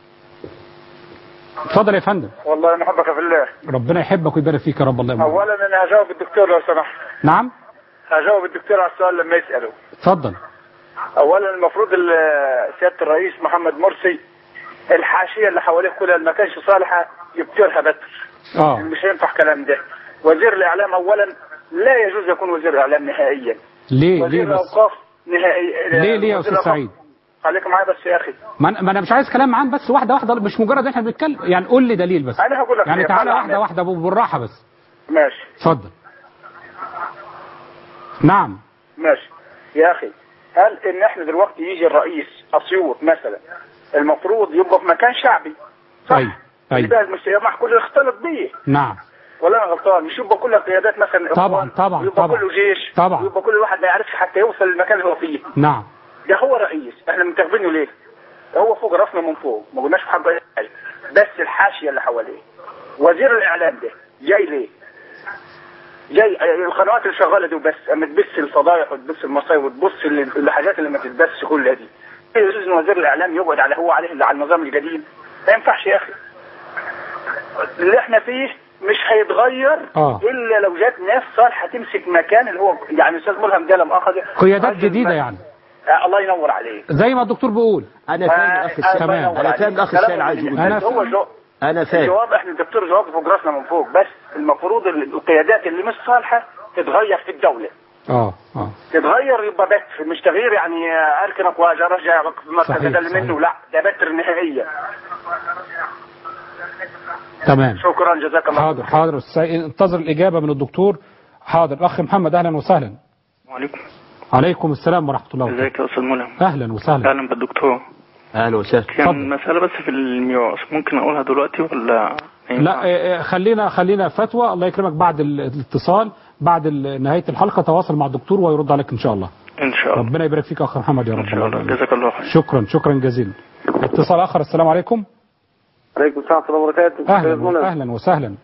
اتفضل يا فندم. والله أنا أحبك في الله. ربنا يحبك ويبارك فيك يا رب. الله يبارك. أولا أنا هجاوب الدكتور لو سمحت. نعم. هجاوب الدكتور على السؤال لما يسأله. اتفضل. أولا المفروض سيادة الرئيس محمد مرسي الحاشية اللي حواليه كلها اللي ما كانش صالحة يبترها بتر. اه مش هينفع كلام ده. وزير الإعلام أولا لا يجوز يكون وزير إعلام نهائيا. ليه؟ وزير ليه بس؟ الأوقاف نهائيا. ليه ليه يا أستاذ سعيد؟ خليك معايا بس يا أخي. ما أنا مش عايز كلام معاك، بس واحدة واحدة، مش مجرد إحنا بنتكلم. يعني قول لي دليل بس. أنا هقول لك يعني تعالى واحدة واحدة بالراحة بس. ماشي. اتفضل. نعم. ماشي يا أخي. هل إن إحنا دلوقتي يجي الرئيس أسيوط مثلا المفروض يبقى في مكان شعبي؟ صح؟ أيوه أيوه. يبقى المجتمع كله يختلط بيه. نعم. ولا انا غلطان؟ مش يبقى كلها قيادات مثلا. طبعا طبعا يبقى طبعا. كله جيش. طبعا. يبقى كل واحد ما يعرفش حتى يوصل للمكان اللي هو فيه. نعم. ده هو رئيس، احنا منتخبينه ليه؟ هو فوق راسنا من فوق، ما قلناش في حقه اي حاجه، بس الحاشيه اللي حواليه. وزير الاعلام ده جاي ليه؟ جاي القنوات اللي شغاله دي وبس، اما تبث الفضايح وتبث المصايب وتبص الحاجات اللي ما تتبث كلها دي. ايه يجوز ان وزير الاعلام يقعد على هو عليه اللي على النظام القديم؟ ما ينفعش يا اخي. اللي احنا فيه مش هيتغير آه. الا لو جات ناس صالحه تمسك مكان اللي هو يعني استاذ ملهم ده لما اخذ قيادات جديده يعني. آه الله ينور عليك. زي ما الدكتور بيقول. انا فاهم اخ السيد، تمام. انا فاهم اخ السيد عايز يقول انا هو جو... انا فاهم. الجواب احنا الدكتور جواب فوق راسنا من فوق، بس المفروض القيادات اللي مش صالحه تتغير في الدوله. اه اه تتغير يبقى بتر، مش تغيير يعني اركن اقواج ارجع في المركز اللي منه، لا ده بتر نهائيا. تمام. شكرا جزاك الله. حاضر حاضر، انتظر الاجابه من الدكتور. حاضر. الاخ محمد اهلا وسهلا. وعليكم. عليكم السلام ورحمه الله وبركاته. ازيك يا استاذ ملهم؟ اهلا وسهلا. اهلا بالدكتور. اهلا وسهلا. كان مساله بس في الميراث، ممكن اقولها دلوقتي ولا؟ لا خلينا خلينا فتوى. الله يكرمك بعد الاتصال، بعد نهايه الحلقه تواصل مع الدكتور ويرد عليك ان شاء الله. ان شاء الله. ربنا يبارك فيك يا اخ محمد يا رب. ان شاء الله. جزاك الله خير. شكرا شكرا جزيلا. اتصال اخر. السلام عليكم. عليكم السلام ورحمه الله وبركاته. اهلا اهلا وسهلا.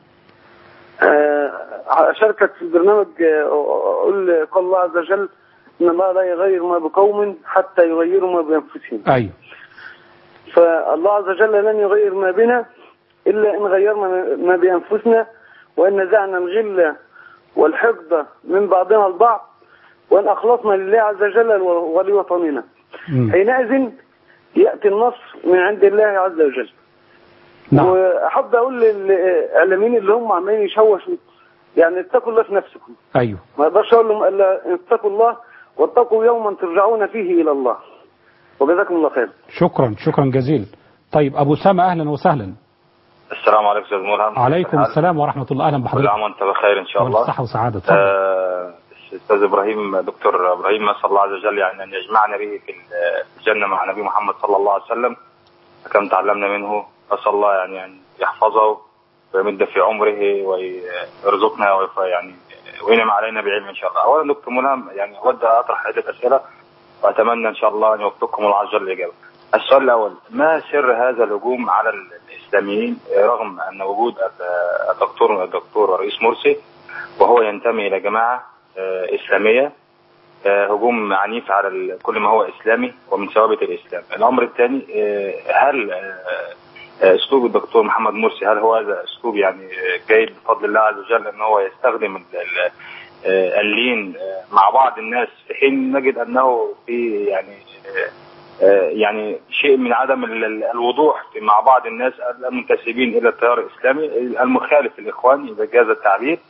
اشاركك في البرنامج، اقول قال الله عز وجل ان الله لا يغير ما بقوم حتى يغيروا ما بانفسهم. ايوه. فالله عز وجل لن يغير ما بنا الا ان غيرنا ما بانفسنا، وان نزعنا الغل والحقد من بعضنا البعض، وان اخلصنا لله عز وجل ولوطننا. حينئذ ياتي النصر من عند الله عز وجل. نعم. واحب اقول للاعلاميين اللي هم عمالين يشوشوا، يعني اتقوا الله في نفسكم. ايوه. ما اقدرش اقول لهم الا اتقوا الله واتقوا يوما ترجعون فيه الى الله. وجزاكم الله خير. شكرا شكرا جزيلا. طيب ابو سامة اهلا وسهلا. السلام عليكم استاذ ملهم. عليكم السلام ورحمه الله. اهلا بحضرتك. كل عام وانت بخير ان شاء الله. صحه وسعاده. تفضل. آه استاذ ابراهيم، دكتور ابراهيم، نسال الله عز وجل يعني ان يجمعنا به في الجنه مع نبي محمد صلى الله عليه وسلم كم تعلمنا منه. اسال الله يعني ان يحفظه ويمد في عمره ويرزقنا يعني وينعم علينا بعلم ان شاء الله. اولا دكتور ملهم، يعني اود اطرح عده اسئله واتمنى ان شاء الله ان يوفقكم الله عز وجل الاجابه. السؤال الاول، ما سر هذا الهجوم على الاسلاميين رغم ان وجود الدكتور الدكتور الرئيس مرسي وهو ينتمي الى جماعه اسلاميه، هجوم عنيف على كل ما هو اسلامي ومن ثوابت الاسلام. الامر الثاني، هل اسلوب الدكتور محمد مرسي هل هو هذا اسلوب يعني جيد بفضل الله عز وجل ان هو يستخدم اللين مع بعض الناس في حين نجد انه في يعني يعني شيء من عدم الوضوح مع بعض الناس المنتسبين الى التيار الاسلامي المخالف للاخوان اذا جاز التعبير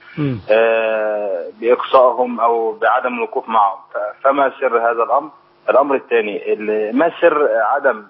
باقصائهم او بعدم الوقوف معهم؟ فما سر هذا الامر؟ الامر الثاني، ما سر عدم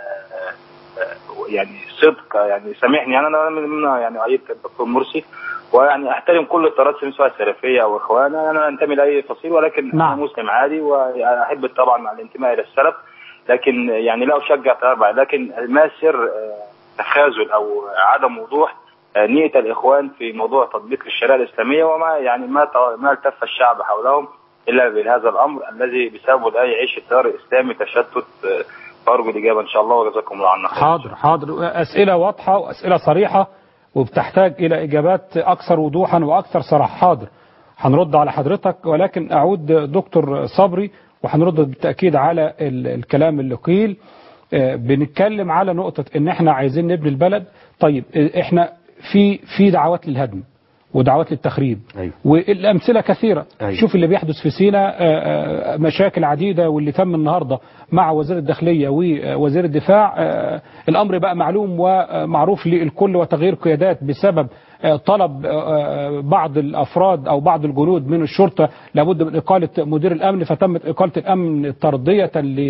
يعني صدق، يعني سامحني يعني انا من يعني ايد الدكتور مرسي ويعني احترم كل التيارات سواء السلفيه او اخوان، انا انتمي لاي فصيل ولكن نعم. انا مسلم عادي واحب طبعا مع الانتماء الى السلف، لكن يعني لا اشجع تيار. لكن ما سر تخاذل او عدم وضوح نية الاخوان في موضوع تطبيق الشريعه الاسلاميه، وما يعني ما ما التف الشعب حولهم الا بهذا الامر الذي بسببه لا يعيش التيار الاسلامي تشتت؟ فارجو الاجابه ان شاء الله وجزاكم الله عنا خير. حاضر حاضر. اسئله واضحه واسئله صريحه وبتحتاج الى اجابات اكثر وضوحا واكثر صراحه. حاضر هنرد على حضرتك، ولكن اعود دكتور صبري وهنرد بالتاكيد على الكلام اللي قيل. بنتكلم على نقطه ان احنا عايزين نبني البلد. طيب احنا في في دعوات للهدم ودعوات للتخريب. أيوة. والامثله كثيره. أيوة. شوف اللي بيحدث في سيناء، مشاكل عديده واللي تم النهارده مع وزير الداخليه ووزير الدفاع. الامر بقى معلوم ومعروف للكل، وتغيير قيادات بسبب طلب بعض الافراد او بعض الجنود من الشرطه لابد من اقاله مدير الامن، فتمت اقاله الامن ترضيه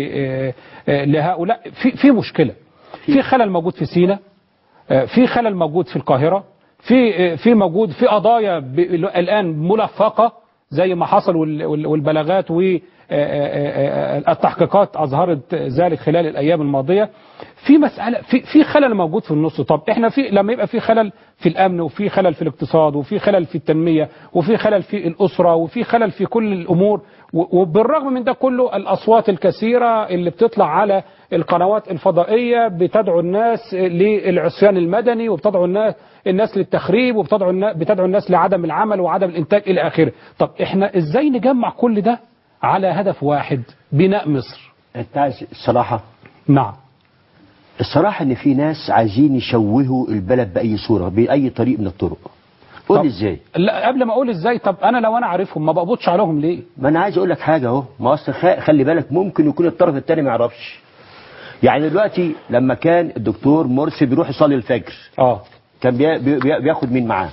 لهؤلاء. في في مشكله، في خلل موجود في سيناء، في خلل موجود في القاهره، في في موجود في قضايا الآن ملفقة زي ما حصل، والبلاغات والتحقيقات أظهرت ذلك خلال الأيام الماضية. في مسألة في في خلل موجود في النص. طب احنا في لما يبقى في خلل في الأمن وفي خلل في الاقتصاد وفي خلل في التنمية وفي خلل في الأسرة وفي خلل في كل الأمور، وبالرغم من ده كله الأصوات الكثيرة اللي بتطلع على القنوات الفضائية بتدعو الناس للعصيان المدني وبتدعو الناس الناس للتخريب وبتدعو الناس بتدعو الناس لعدم العمل وعدم الإنتاج إلى آخره. طب احنا ازاي نجمع كل ده على هدف واحد، بناء مصر؟ انت عايز الصراحة؟ نعم. الصراحة ان في ناس عايزين يشوهوا البلد بأي صورة بأي طريق من الطرق. قول لي ازاي؟ لا قبل ما اقول ازاي، طب انا لو انا عارفهم ما بقبضش عليهم ليه؟ ما انا عايز اقول لك حاجه اهو، ما اصل خلي بالك ممكن يكون الطرف الثاني ما يعرفش. يعني دلوقتي لما كان الدكتور مرسي بيروح يصلي الفجر اه كان بي بي بياخد مين معاه؟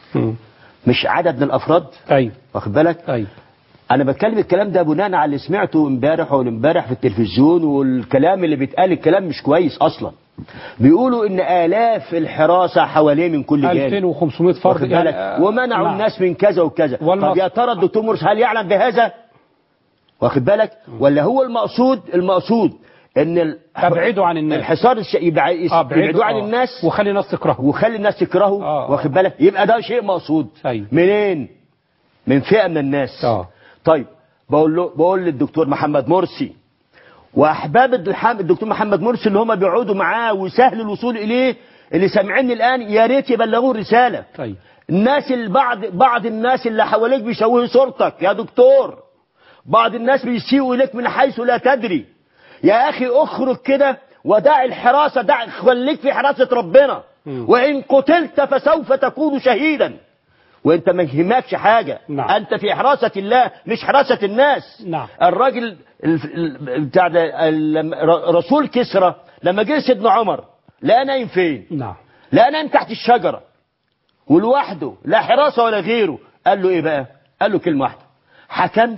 مش عدد من الافراد؟ ايوه واخد بالك؟ ايوه. انا بتكلم الكلام ده بناء على اللي سمعته امبارح وامبارح في التلفزيون، والكلام اللي بيتقال الكلام مش كويس اصلا. بيقولوا ان الاف الحراسه حواليه من كل جانب ألفين وخمسمائة فرد يعني آه ومنعوا نعم. الناس من كذا وكذا. والمص... طب يا ترى الدكتور مرسي هل يعلم بهذا؟ واخد بالك؟ ولا هو المقصود المقصود ان ال... تبعدوا عن الناس، الحصار الش... يبع... يبعدوا عن آه. الناس وخلي الناس تكرهه وخلي الناس تكرهه آه. واخد بالك؟ يبقى ده شيء مقصود. أيوه. منين؟ من فئه من الناس. آه. طيب بقول له بقول للدكتور محمد مرسي واحباب الدكتور محمد مرسي اللي هم بيقعدوا معاه وسهل الوصول اليه، اللي سامعيني الان يا ريت يبلغوه الرساله. طيب. الناس البعض بعض الناس اللي حواليك بيشوهوا صورتك يا دكتور، بعض الناس بيسيئوا اليك من حيث لا تدري. يا اخي اخرج كده ودع الحراسه، دع خليك في حراسه ربنا. م. وان قتلت فسوف تكون شهيدا، وانت ما يهمكش حاجه. نعم. انت في حراسه الله مش حراسه الناس. نعم. الراجل بتاع رسول كسرى لما جه سيدنا عمر لقى نايم فين؟ نعم. لقى نايم تحت الشجره ولوحده لا حراسه ولا غيره. قال له ايه بقى؟ قال له كلمه واحده: حكمت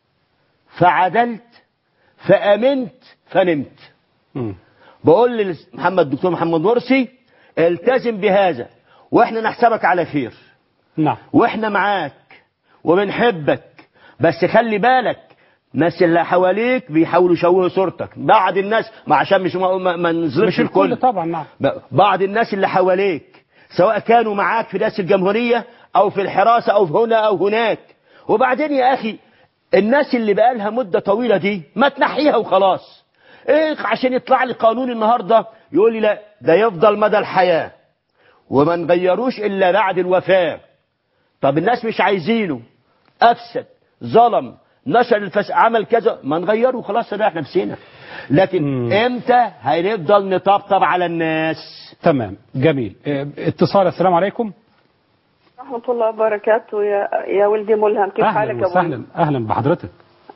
فعدلت فامنت فنمت. م. بقول لمحمد الدكتور محمد مرسي التزم بهذا واحنا نحسبك على خير. نعم. واحنا معاك وبنحبك، بس خلي بالك الناس اللي حواليك بيحاولوا يشوهوا صورتك. بعض الناس ما عشان مش ما, ما نظلمش مش الكل طبعا. نعم. بعض الناس اللي حواليك سواء كانوا معاك في رئاسة الجمهورية او في الحراسة او في هنا او هناك. وبعدين يا اخي الناس اللي بقالها مدة طويلة دي ما تنحيها وخلاص. ايه عشان يطلع لي قانون النهاردة يقول لي لا ده يفضل مدى الحياة وما نغيروش الا بعد الوفاة. طب الناس مش عايزينه، افسد، ظلم، نشر الفساد، عمل كذا، ما نغيره خلاص نريح نفسنا. لكن مم. امتى هنفضل نطبطب على الناس؟ تمام. جميل. اتصال. السلام عليكم ورحمة الله وبركاته. يا يا ولدي ملهم، كيف حالك يا ابو؟ اهلا اهلا بحضرتك.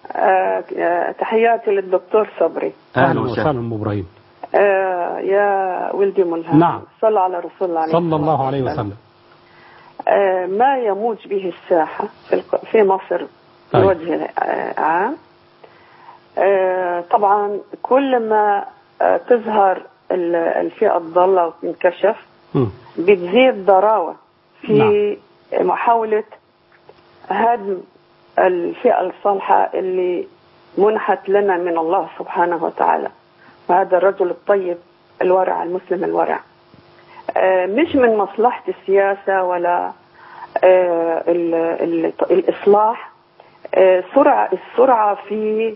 آه تحياتي للدكتور صبري. اهلا وسهلا ام ابراهيم. آه يا ولدي ملهم. نعم. صلى على رسول الله عليه صلى الله عليه وسلم. آه ما يموج به الساحة في مصر بوجه آه عام. آه طبعا كل ما آه تظهر الفئة الضالة وتنكشف بتزيد ضراوة في نعم. محاولة هدم الفئة الصالحة اللي منحت لنا من الله سبحانه وتعالى، وهذا الرجل الطيب الورع المسلم الورع. آه مش من مصلحة السياسة ولا آه ال ال الإصلاح. آه سرعة السرعة في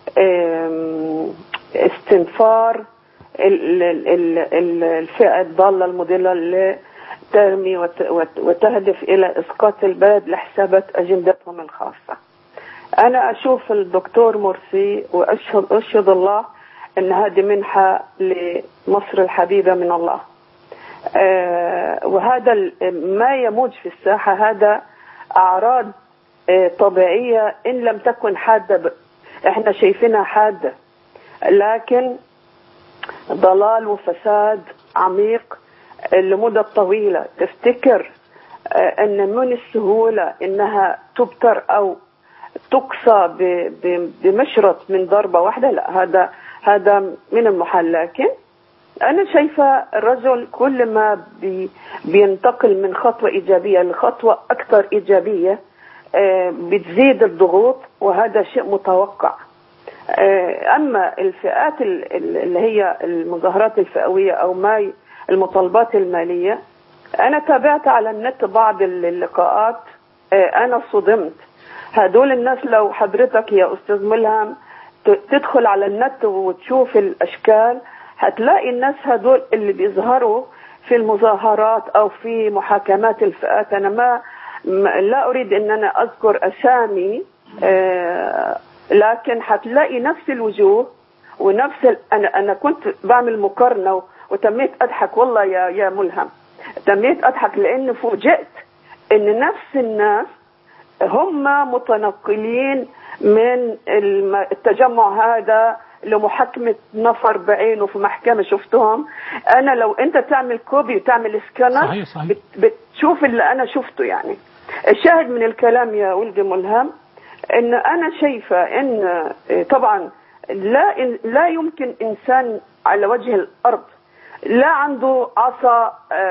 آه استنفار ال ال ال الفئة الضالة المضلة اللي ترمي وتهدف إلى إسقاط البلد لحسابات أجندتهم الخاصة. أنا أشوف الدكتور مرسي وأشهد أشهد الله أن هذه منحة لمصر الحبيبة من الله. آه وهذا ما يموج في الساحة هذا أعراض آه طبيعية إن لم تكن حادة. إحنا شايفينها حادة، لكن ضلال وفساد عميق لمدة طويلة. تفتكر أن من السهولة أنها تبتر أو تقصى بمشرط من ضربة واحدة؟ لا، هذا هذا من المحال. لكن أنا شايفة الرجل كل ما بي بينتقل من خطوة إيجابية لخطوة أكثر إيجابية بتزيد الضغوط، وهذا شيء متوقع. أما الفئات اللي هي المظاهرات الفئوية أو ما المطالبات المالية، أنا تابعت على النت بعض اللقاءات، أنا صدمت. هدول الناس لو حضرتك يا أستاذ ملهم تدخل على النت وتشوف الأشكال، هتلاقي الناس هدول اللي بيظهروا في المظاهرات أو في محاكمات الفئات. أنا ما لا أريد أن أنا أذكر أسامي، لكن هتلاقي نفس الوجوه ونفس ال... أنا أنا كنت بعمل مقارنة وتميت أضحك والله يا يا ملهم، تميت أضحك لأن فوجئت ان نفس الناس هم متنقلين من التجمع هذا لمحاكمة نفر بعينه في محكمة شفتهم. أنا لو أنت تعمل كوبي وتعمل اسكانر صحيح صحيح. بت بتشوف اللي أنا شفته. يعني الشاهد من الكلام يا ولدي ملهم إن أنا شايفة إن طبعا لا لا يمكن إنسان على وجه الأرض لا عنده عصا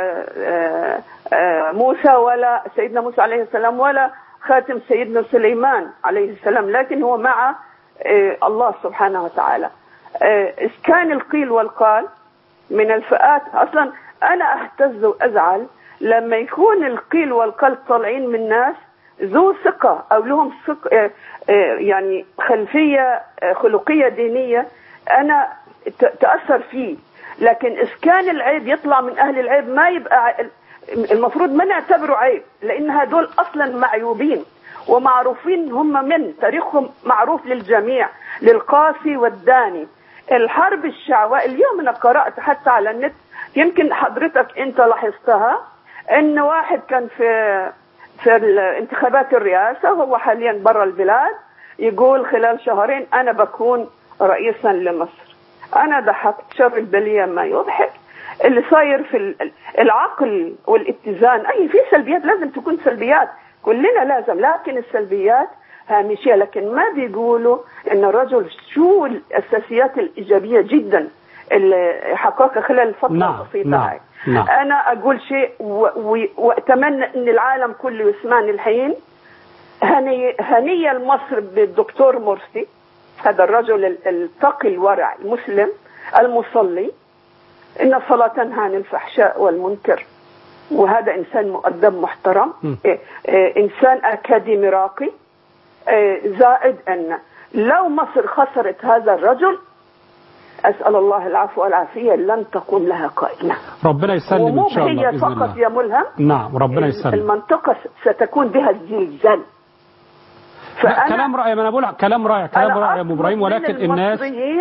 موسى ولا سيدنا موسى عليه السلام ولا خاتم سيدنا سليمان عليه السلام، لكن هو مع الله سبحانه وتعالى. إسكان القيل والقال من الفئات. أصلا أنا أهتز وأزعل لما يكون القيل والقال طالعين من ناس ذو ثقة أو لهم ثقة يعني خلفية خلقية دينية، أنا تأثر فيه. لكن إسكان العيب يطلع من أهل العيب ما يبقى المفروض ما نعتبره عيب، لأن هدول أصلا معيوبين ومعروفين، هم من تاريخهم معروف للجميع، للقاسي والداني. الحرب الشعواء اليوم أنا قرأت حتى على النت، يمكن حضرتك أنت لاحظتها، إن واحد كان في في الانتخابات الرئاسة وهو حاليا برا البلاد يقول خلال شهرين أنا بكون رئيسا لمصر. أنا ضحكت، شر البلية ما يضحك. اللي صاير في العقل والاتزان، أي في سلبيات لازم تكون سلبيات، كلنا لازم، لكن السلبيات هامشية. لكن ما بيقولوا إن الرجل شو الأساسيات الإيجابية جدا اللي حققها خلال الفترة نعم البسيطة نعم هاي. نعم. أنا أقول شيء وأتمنى إن العالم كله يسمعني الحين. هني هنية لمصر بالدكتور مرسي، هذا الرجل التقي الورع المسلم المصلي، إن الصلاة تنهى عن الفحشاء والمنكر، وهذا إنسان مؤدب محترم، إيه إيه إنسان أكاديمي راقي. إيه زائد أن لو مصر خسرت هذا الرجل أسأل الله العفو والعافية لن تكون لها قائمة. ربنا يسلم إن شاء الله بإذن الله. فقط يا ملهم. نعم ربنا يسلم. المنطقة ستكون بها الزلزال. فأنا كلام رائع، أنا بقول كلام رائع، كلام رائع يا أبو إبراهيم، ولكن الناس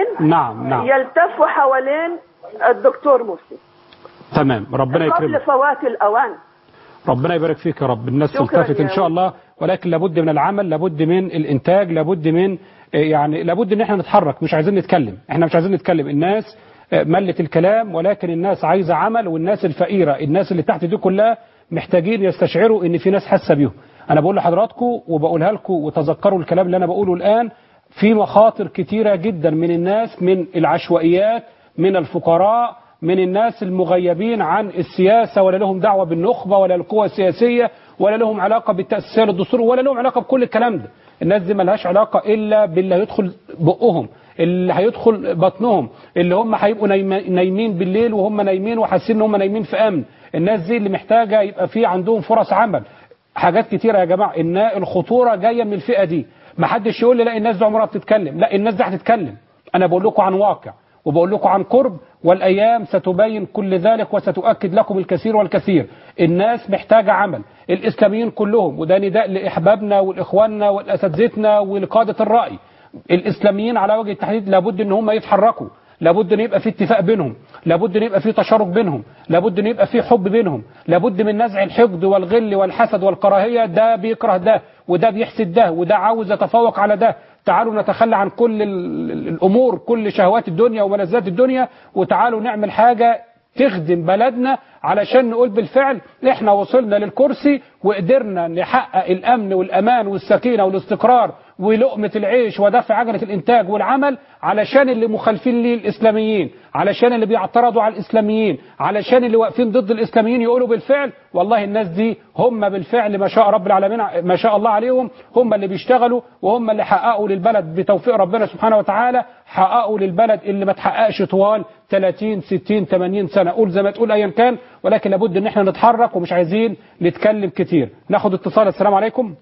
نعم نعم يلتفوا حوالين الدكتور مرسي. تمام ربنا يكرمك. قبل فوات الأوان. ربنا يبارك فيك يا رب. الناس تلتفت إن شاء الله، ولكن لابد من العمل، لابد من الإنتاج، لابد من يعني لابد إن إحنا نتحرك. مش عايزين نتكلم، إحنا مش عايزين نتكلم. الناس ملت الكلام، ولكن الناس عايزة عمل، والناس الفقيرة الناس اللي تحت دي كلها محتاجين يستشعروا إن في ناس حاسة بيهم. أنا بقول لحضراتكم وبقولها لكم وتذكروا الكلام اللي أنا بقوله الآن. في مخاطر كتيرة جدا من الناس، من العشوائيات، من الفقراء، من الناس المغيبين عن السياسة، ولا لهم دعوة بالنخبة ولا القوى السياسية، ولا لهم علاقة بالتأسيس الدستور، ولا لهم علاقة بكل الكلام ده. الناس دي ملهاش علاقة إلا باللي هيدخل بقهم، اللي هيدخل بطنهم، اللي هم هيبقوا نايمين بالليل وهم نايمين وحاسين ان هم نايمين في أمن. الناس دي اللي محتاجة يبقى في عندهم فرص عمل. حاجات كتيرة يا جماعة. إن الخطورة جاية من الفئة دي. ما حدش يقول لي لا الناس دي عمرها بتتكلم، لا الناس دي هتتكلم. أنا بقول لكم عن واقع، وبقول لكم عن قرب، والأيام ستبين كل ذلك وستؤكد لكم الكثير والكثير. الناس محتاجة عمل، الإسلاميين كلهم، وده نداء لإحبابنا والإخواننا والأساتذتنا ولقادة الرأي. الإسلاميين على وجه التحديد لابد إن هم يتحركوا، لابد ان يبقى في اتفاق بينهم، لابد ان يبقى في تشارك بينهم، لابد ان يبقى في حب بينهم، لابد من نزع الحقد والغل والحسد والكراهيه. ده بيكره ده، وده بيحسد ده، وده عاوز يتفوق على ده. تعالوا نتخلى عن كل الامور، كل شهوات الدنيا وملذات الدنيا، وتعالوا نعمل حاجه تخدم بلدنا، علشان نقول بالفعل احنا وصلنا للكرسي وقدرنا نحقق الامن والامان والسكينه والاستقرار ولقمة العيش ودفع عجلة الإنتاج والعمل، علشان اللي مخالفين ليه الإسلاميين، علشان اللي بيعترضوا على الإسلاميين، علشان اللي واقفين ضد الإسلاميين يقولوا بالفعل والله الناس دي هم بالفعل ما شاء رب العالمين ما شاء الله عليهم، هم اللي بيشتغلوا وهم اللي حققوا للبلد بتوفيق ربنا سبحانه وتعالى، حققوا للبلد اللي ما تحققش طوال ثلاثين ستين ثمانين سنة. قول زي ما تقول أيا كان، ولكن لابد ان احنا نتحرك ومش عايزين نتكلم كتير. ناخد اتصال. السلام عليكم.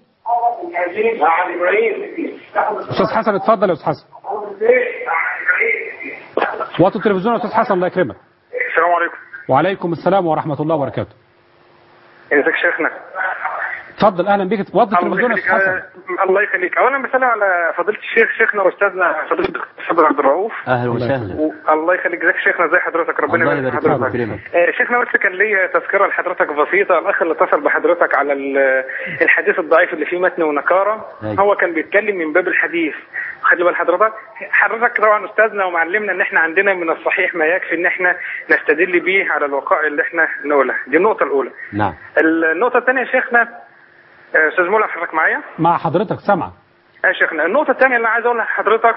استاذ حسن اتفضل يا استاذ حسن. وطي التلفزيون يا استاذ حسن الله يكرمك. السلام عليكم. وعليكم السلام ورحمة الله وبركاته. ازيك شيخنا؟ اتفضل اهلا بك. وضح التلفزيون يا استاذ حسن. الله يخليك. اولا بسلم على فضيله الشيخ شيخنا واستاذنا فضيله الدكتور عبد الرؤوف. اهلا وسهلا. الله يخليك. ازيك شيخنا؟ ازي حضرتك؟ ربنا يبارك فيك حضرتك. آه شيخنا بس كان ليا تذكره لحضرتك بسيطه. الاخ اللي اتصل بحضرتك على الحديث الضعيف اللي فيه متن ونكاره، هو كان بيتكلم من باب الحديث. خلي بال حضرتك، حضرتك طبعا استاذنا ومعلمنا ان احنا عندنا من الصحيح ما يكفي ان احنا نستدل به على الوقائع اللي احنا نقولها. دي النقطه الاولى. نعم. النقطه الثانيه يا شيخنا، استاذ مولى حضرتك معايا؟ مع حضرتك سامع. يا شيخنا النقطه الثانيه اللي عايز اقولها لحضرتك،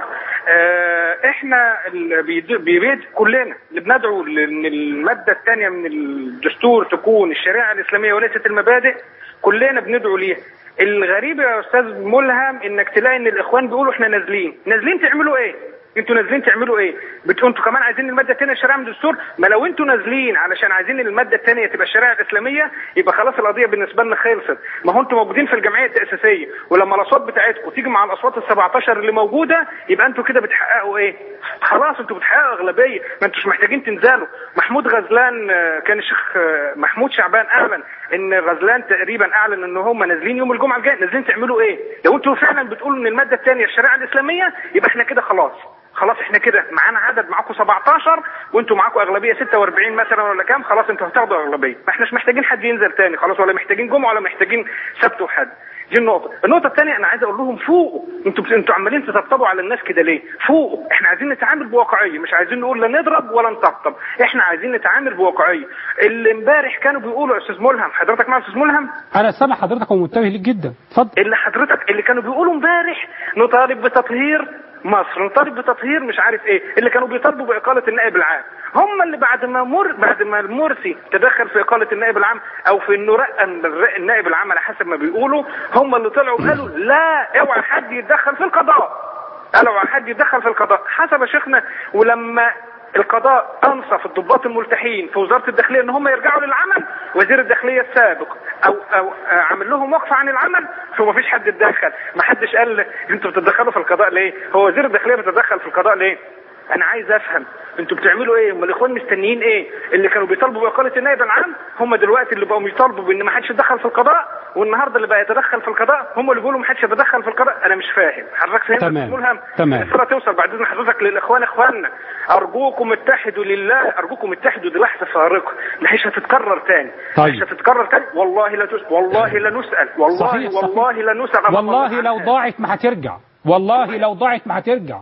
اه احنا بيريد كلنا اللي بندعو ان الماده الثانيه من الدستور تكون الشريعه الاسلاميه وليست المبادئ، كلنا بندعو ليها. الغريب يا استاذ ملهم انك تلاقي ان الاخوان بيقولوا احنا نازلين. نازلين تعملوا ايه؟ انتوا نازلين تعملوا ايه؟ بتقولوا انتوا كمان عايزين الماده الثانيه الشريعه من الدستور؟ ما لو انتوا نازلين علشان عايزين الماده الثانيه تبقى الشريعه الاسلاميه يبقى خلاص القضيه بالنسبه لنا خلصت. ما هو انتوا موجودين في الجمعيه التاسيسيه، ولما الاصوات بتاعتكم تيجي مع الاصوات ال سبعتاشر اللي موجوده يبقى انتوا كده بتحققوا ايه؟ خلاص انتوا بتحققوا اغلبيه، ما انتوش محتاجين تنزلوا. محمود غزلان كان الشيخ محمود شعبان اعلن ان غزلان تقريبا اعلن ان هم نازلين يوم الجمعه الجايه. نازلين تعملوا ايه؟ لو انتوا فعلا بتقولوا ان الماده الثانيه الشريعه الاسلاميه يبقى احنا كده خلاص. خلاص احنا كده معانا عدد، معاكم سبعتاشر وانتوا معاكم اغلبيه ستة واربعين مثلا ولا كام، خلاص انتوا هتاخدوا اغلبيه. ما احناش محتاجين حد ينزل تاني خلاص، ولا محتاجين جمعه ولا محتاجين سبت وحد. دي النقطه. النقطه الثانيه انا عايز اقول لهم فوقوا. انتوا انتوا عمالين تطبطبوا على الناس كده ليه؟ فوقوا. احنا عايزين نتعامل بواقعيه، مش عايزين نقول لا نضرب ولا نطبطب، احنا عايزين نتعامل بواقعيه. اللي امبارح كانوا بيقولوا يا استاذ ملهم، حضرتك مع استاذ ملهم؟ انا سامع حضرتك ومنتبه ليك جدا. اتفضل. اللي حضرتك اللي كانوا بيقولوا امبارح نطالب بتطهير مصر، نطالب بتطهير مش عارف ايه، اللي كانوا بيطالبوا باقاله النائب العام، هم اللي بعد ما مر بعد ما المرسي تدخل في اقاله النائب العام او في انه رقى النائب العام على حسب ما بيقولوا، هم اللي طلعوا قالوا لا اوعى حد يتدخل في القضاء. قالوا اوعى حد يتدخل في القضاء. حسب شيخنا، ولما القضاء انصف الضباط الملتحين في وزاره الداخليه ان هم يرجعوا للعمل، وزير الداخليه السابق او او عمل لهم وقفه عن العمل، هو مفيش حد اتدخل. ما حدش قال انتوا بتتدخلوا في القضاء ليه؟ هو وزير الداخليه بيتدخل في القضاء ليه؟ انا عايز افهم انتوا بتعملوا ايه؟ هم الاخوان مستنيين ايه؟ اللي كانوا بيطالبوا باقاله النائب العام هم دلوقتي اللي بقوا يطالبوا بان ما حدش يتدخل في القضاء، والنهارده اللي بقى يتدخل في القضاء هم اللي بيقولوا ما حدش يتدخل في القضاء. انا مش فاهم. حضرتك فهمت؟ تمام تمام. الصوره توصل بعد اذن حضرتك للاخوان. اخواننا ارجوكم اتحدوا لله، ارجوكم اتحدوا. دي لحظه فارقه مش هتتكرر تاني. طيب. مش هتتكرر تاني. والله لا تسأل، والله لا نسال، والله صحيح والله صحيح. لا نسال. والله لو ضاعت ما هترجع، والله لو ضاعت ما هترجع.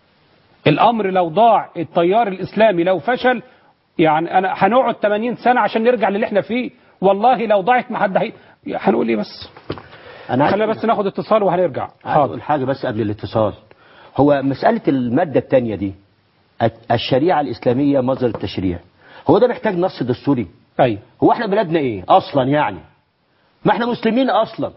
الامر لو ضاع، التيار الاسلامي لو فشل، يعني انا هنقعد ثمانين سنه عشان نرجع للي احنا فيه. والله لو ضاعت ما حد هي... هنقول ايه بس؟ انا خلينا بس ناخد اتصال وهنرجع. حاضر. حاجه بس قبل الاتصال، هو مساله الماده الثانيه دي، الشريعه الاسلاميه مصدر التشريع، هو ده محتاج نص دستوري؟ ايوه. هو احنا بلادنا ايه اصلا يعني؟ ما احنا مسلمين اصلا،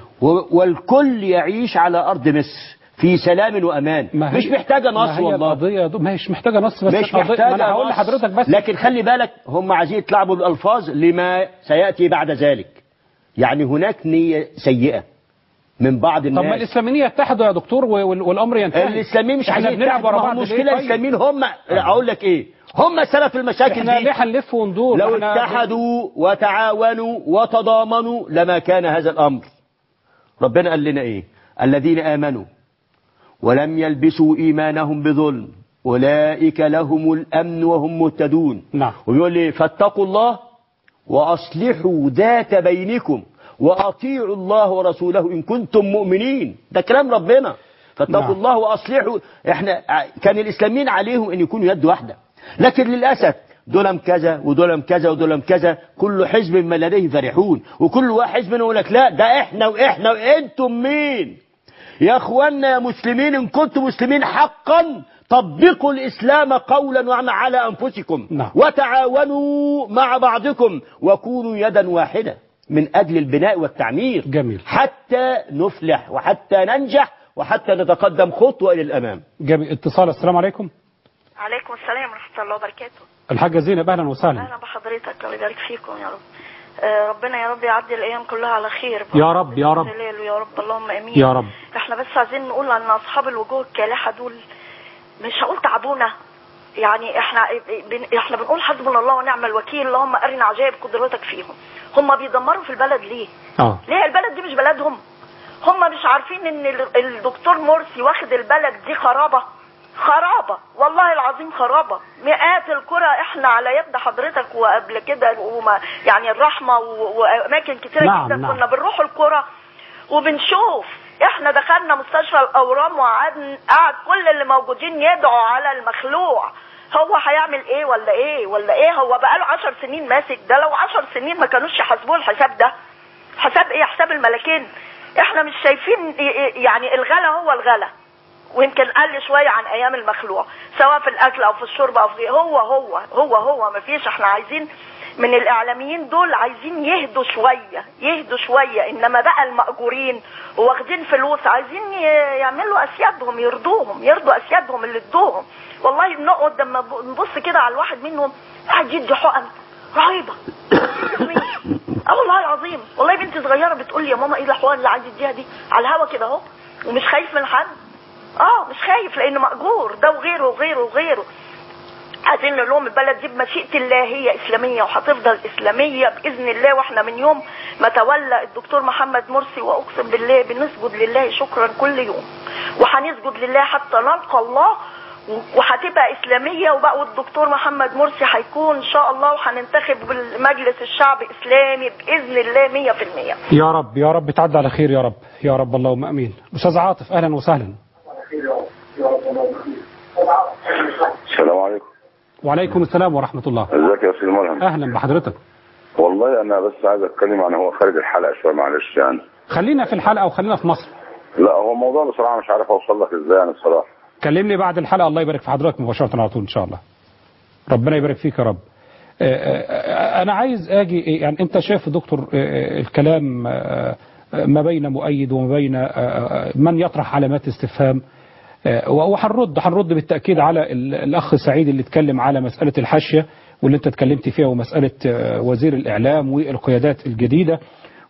والكل يعيش على ارض مصر في سلام وامان، مش محتاجه نص. والله القضيه ما هيش محتاجه نص، بس مش محتاجه. ما انا هقول لحضرتك بس، لكن خلي بالك هم عايزين يتلعبوا بالالفاظ لما سياتي بعد ذلك. يعني هناك نيه سيئه من بعض الناس. طب ما الاسلاميين يتحدوا يا دكتور والامر ينتهي. الاسلاميين مش عايزين يتحدوا. المشكله الاسلاميين هم، اقول لك ايه، هم سبب المشاكل احنا دي. ليه هنلف وندور؟ لو اتحدوا وتعاونوا وتضامنوا لما كان هذا الامر. ربنا قال لنا ايه؟ الذين امنوا ولم يلبسوا ايمانهم بظلم اولئك لهم الامن وهم مهتدون. نعم. وبيقول لي فاتقوا الله واصلحوا ذات بينكم واطيعوا الله ورسوله ان كنتم مؤمنين. ده كلام ربنا. فاتقوا نعم. الله واصلحوا. احنا كان الاسلاميين عليهم ان يكونوا يد واحده، لكن للاسف دولم كذا ودولم كذا ودولم كذا، كل حزب ما لديه فرحون، وكل واحد حزب يقول لك لا ده احنا واحنا وانتم مين؟ يا اخوانا يا مسلمين، ان كنتم مسلمين حقا طبقوا الاسلام قولا وعملا على انفسكم. نعم. وتعاونوا مع بعضكم وكونوا يدا واحده من اجل البناء والتعمير. جميل. حتى نفلح وحتى ننجح وحتى نتقدم خطوه الى الامام. جميل. اتصال. السلام عليكم. عليكم السلام ورحمه الله وبركاته. الحاجه زينب، اهلا وسهلا. اهلا بحضرتك، الله يبارك فيكم يا رب. ربنا يا رب يعدي الايام كلها على خير يا رب يا رب يا رب، اللهم امين يا رب. احنا بس عايزين نقول ان اصحاب الوجوه الكالحه دول، مش هقول تعبونا يعني احنا بن... احنا بنقول حسبنا الله ونعم الوكيل، اللهم ارنا عجائب قدرتك فيهم. هم بيدمروا في البلد ليه؟ اه ليه البلد دي مش بلدهم؟ هم مش عارفين ان الدكتور مرسي واخد البلد دي خرابه خرابه، والله العظيم خرابه. مئات القرى احنا على يد حضرتك وقبل كده وما يعني الرحمه واماكن كتيره نعم جدا نعم. كنا بنروح القرى وبنشوف. احنا دخلنا مستشفى الاورام وقعدنا قعد كل اللي موجودين يدعوا على المخلوع. هو هيعمل ايه ولا ايه ولا ايه؟ هو بقاله عشر سنين ماسك. ده لو عشر سنين ما كانوش يحاسبوه الحساب ده. حساب ايه؟ حساب الملكين. احنا مش شايفين يعني الغلا هو الغلا، ويمكن قل شويه عن ايام المخلوع، سواء في الاكل او في الشرب او في هو هو هو هو ما فيش. احنا عايزين من الاعلاميين دول عايزين يهدوا شويه يهدوا شويه، انما بقى المأجورين واخدين فلوس عايزين يعملوا اسيادهم يرضوهم يرضوا اسيادهم اللي ادوهم. والله بنقعد لما نبص كده على الواحد منهم قاعد يدي حقن رهيبه. اه والله العظيم، والله بنتي صغيره بتقول لي يا ماما ايه الحقن اللي عايز اديها دي على الهوا كده اهو، ومش خايف من حد. اه مش خايف لانه مأجور ده وغيره وغيره وغيره. عايزين نقول لهم البلد دي بمشيئة الله هي إسلامية وهتفضل إسلامية بإذن الله. وإحنا من يوم ما تولى الدكتور محمد مرسي وأقسم بالله بنسجد لله شكرا كل يوم، وهنسجد لله حتى نلقى الله، وهتبقى إسلامية. وبقى الدكتور محمد مرسي هيكون إن شاء الله، وهننتخب بالمجلس الشعب إسلامي بإذن الله مية في المية. يا رب يا رب تعدي على خير يا رب يا رب اللهم أمين. أستاذ عاطف أهلا وسهلا. السلام عليكم. وعليكم السلام ورحمة الله. ازيك يا استاذ ملهم؟ اهلا بحضرتك. والله انا بس عايز اتكلم عن هو خارج الحلقه شويه معلش يعني. خلينا في الحلقة وخلينا في مصر. لا هو موضوع بصراحه مش عارف اوصل لك ازاي يعني بصراحه. كلمني بعد الحلقة الله يبارك في حضرتك مباشرة على طول ان شاء الله. ربنا يبارك فيك يا رب. انا عايز اجي يعني انت شايف دكتور الكلام ما بين مؤيد وما بين من يطرح علامات استفهام، وهنرد هنرد بالتأكيد على الأخ سعيد اللي اتكلم على مسألة الحاشية واللي انت اتكلمت فيها، ومسألة وزير الإعلام والقيادات الجديدة،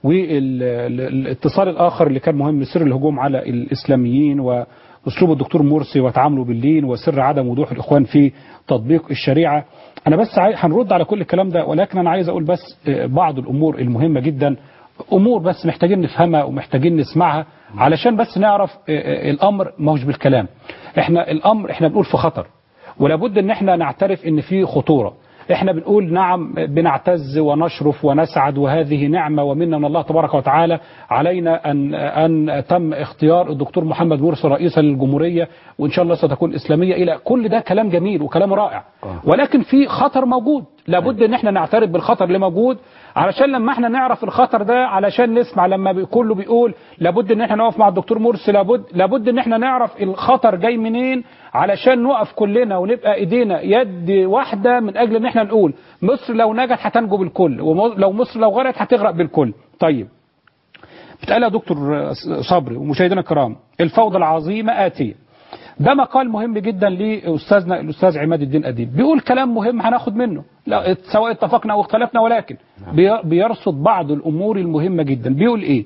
والاتصال الآخر اللي كان مهم سر الهجوم على الإسلاميين وأسلوب الدكتور مرسي وتعامله باللين وسر عدم وضوح الإخوان في تطبيق الشريعة. أنا بس هنرد على كل الكلام ده، ولكن أنا عايز أقول بس بعض الأمور المهمة جدا، أمور بس محتاجين نفهمها ومحتاجين نسمعها علشان بس نعرف الأمر ما هوش بالكلام. احنا الأمر احنا بنقول في خطر، ولابد ان احنا نعترف ان في خطورة. احنا بنقول نعم بنعتز ونشرف ونسعد، وهذه نعمة ومنة من الله تبارك وتعالى علينا أن أن تم اختيار الدكتور محمد مرسي رئيسا للجمهورية، وإن شاء الله ستكون إسلامية. إلى كل ده كلام جميل وكلام رائع، ولكن في خطر موجود، لابد ان احنا نعترف بالخطر اللي موجود، علشان لما احنا نعرف الخطر ده، علشان نسمع لما كله بيقول لابد ان احنا نقف مع الدكتور مرسي، لابد لابد ان احنا نعرف الخطر جاي منين، علشان نقف كلنا ونبقى ايدينا يد واحدة من اجل ان احنا نقول مصر لو نجت هتنجو بالكل، ولو مصر لو غرقت هتغرق بالكل. طيب بتقال يا دكتور صبري ومشاهدينا الكرام الفوضى العظيمة آتية. ده مقال مهم جدا لأستاذنا الأستاذ عماد الدين أديب، بيقول كلام مهم هناخد منه لا سواء اتفقنا أو اختلفنا، ولكن بيرصد بعض الأمور المهمة جدا. بيقول إيه؟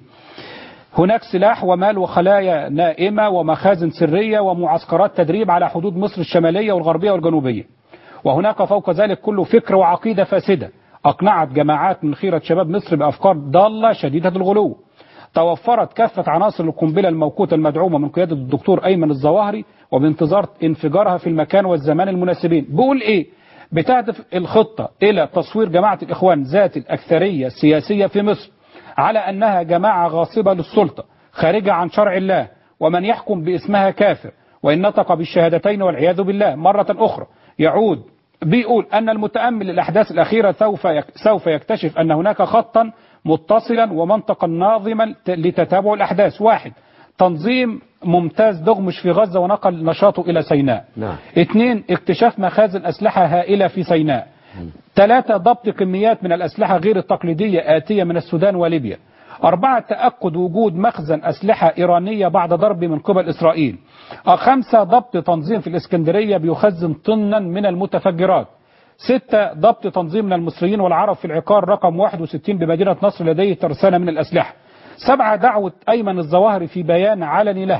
هناك سلاح ومال وخلايا نائمة ومخازن سرية ومعسكرات تدريب على حدود مصر الشمالية والغربية والجنوبية، وهناك فوق ذلك كله فكر وعقيدة فاسدة أقنعت جماعات من خيرة شباب مصر بأفكار ضالة شديدة الغلو. توفرت كافة عناصر القنبلة الموقوتة المدعومة من قيادة الدكتور أيمن الظواهري، وبانتظار انفجارها في المكان والزمان المناسبين. بقول إيه؟ بتهدف الخطة إلى تصوير جماعة الإخوان ذات الأكثرية السياسية في مصر على أنها جماعة غاصبة للسلطة خارجة عن شرع الله، ومن يحكم باسمها كافر، وإن نطق بالشهادتين والعياذ بالله. مرة أخرى يعود بيقول أن المتأمل الأحداث الأخيرة سوف سوف يكتشف أن هناك خطا متصلا ومنطقا ناظما لتتابع الأحداث. واحد، تنظيم ممتاز دغمش في غزة ونقل نشاطه إلى سيناء. نعم. اثنين، اكتشاف مخازن أسلحة هائلة في سيناء. ثلاثة، ضبط كميات من الأسلحة غير التقليدية آتية من السودان وليبيا. أربعة، تأكد وجود مخزن أسلحة إيرانية بعد ضرب من قبل إسرائيل. خمسة، ضبط تنظيم في الإسكندرية بيخزن طنا من المتفجرات. ستة، ضبط تنظيم من المصريين والعرب في العقار رقم واحد وستين بمدينة نصر لديه ترسانة من الأسلحة. سبعة، دعوة أيمن الظواهري في بيان علني له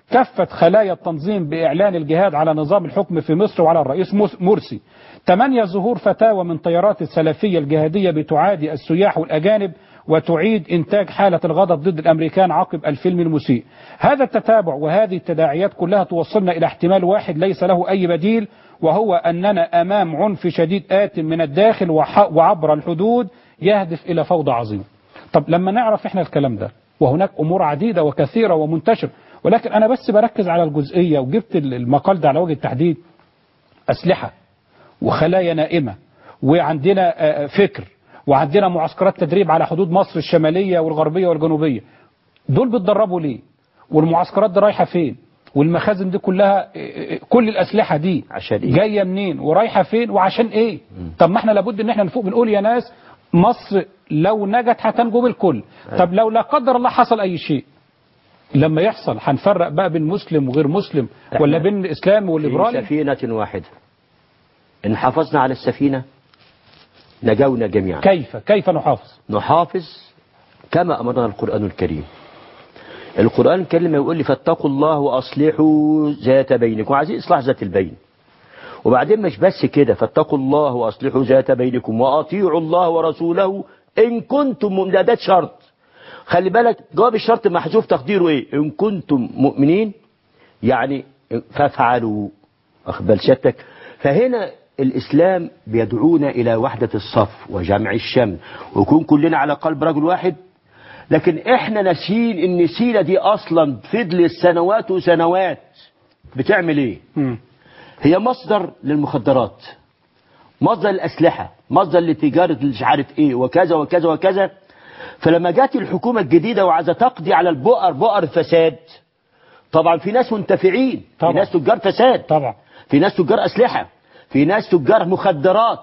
كافة خلايا التنظيم بإعلان الجهاد على نظام الحكم في مصر وعلى الرئيس مرسي. ثمانية ظهور فتاوى من طيارات السلفية الجهادية بتعادي السياح والأجانب وتعيد إنتاج حالة الغضب ضد الأمريكان عقب الفيلم المسيء. هذا التتابع وهذه التداعيات كلها توصلنا إلى احتمال واحد ليس له أي بديل، وهو أننا أمام عنف شديد آت من الداخل وعبر الحدود يهدف إلى فوضى عظيمة. طب لما نعرف إحنا الكلام ده، وهناك أمور عديدة وكثيرة ومنتشرة، ولكن أنا بس بركز على الجزئية وجبت المقال ده على وجه التحديد: أسلحة وخلايا نائمة، وعندنا فكر، وعندنا معسكرات تدريب على حدود مصر الشمالية والغربية والجنوبية. دول بيتدربوا ليه؟ والمعسكرات دي رايحة فين؟ والمخازن دي كلها، كل الأسلحة دي عشان إيه؟ جاية منين ورايحة فين وعشان إيه؟ طب ما احنا لابد ان احنا نفوق بنقول يا ناس مصر لو نجت هتنجو بالكل. طب لو لا قدر الله حصل أي شيء، لما يحصل هنفرق بقى بين مسلم وغير مسلم، ولا بين الإسلام والليبرالي؟ في سفينة واحدة إن حافظنا على السفينة نجونا جميعا. كيف كيف نحافظ؟ نحافظ كما أمرنا القرآن الكريم. القرآن الكريم يقول لي فاتقوا الله وأصلحوا ذات بينكم، وعايزين إصلاح ذات البين. وبعدين مش بس كده، فاتقوا الله وأصلحوا ذات بينكم وأطيعوا الله ورسوله إن كنتم مؤمنين. ده شرط، خلي بالك جواب الشرط محذوف تقديره إيه؟ إن كنتم مؤمنين، يعني فافعلوا. أخبر شتك. فهنا الإسلام بيدعونا إلى وحدة الصف وجمع الشمل ويكون كلنا على قلب رجل واحد. لكن احنا ناسيين ان سينا دي اصلا فضلت سنوات وسنوات بتعمل ايه؟ م. هي مصدر للمخدرات، مصدر للاسلحه، مصدر لتجاره مش عارف ايه وكذا وكذا وكذا. فلما جت الحكومه الجديده وعايزه تقضي على البؤر، بؤر فساد، طبعا في ناس منتفعين، طبعا. في ناس تجار فساد، طبعا في ناس تجار اسلحه، في ناس تجار مخدرات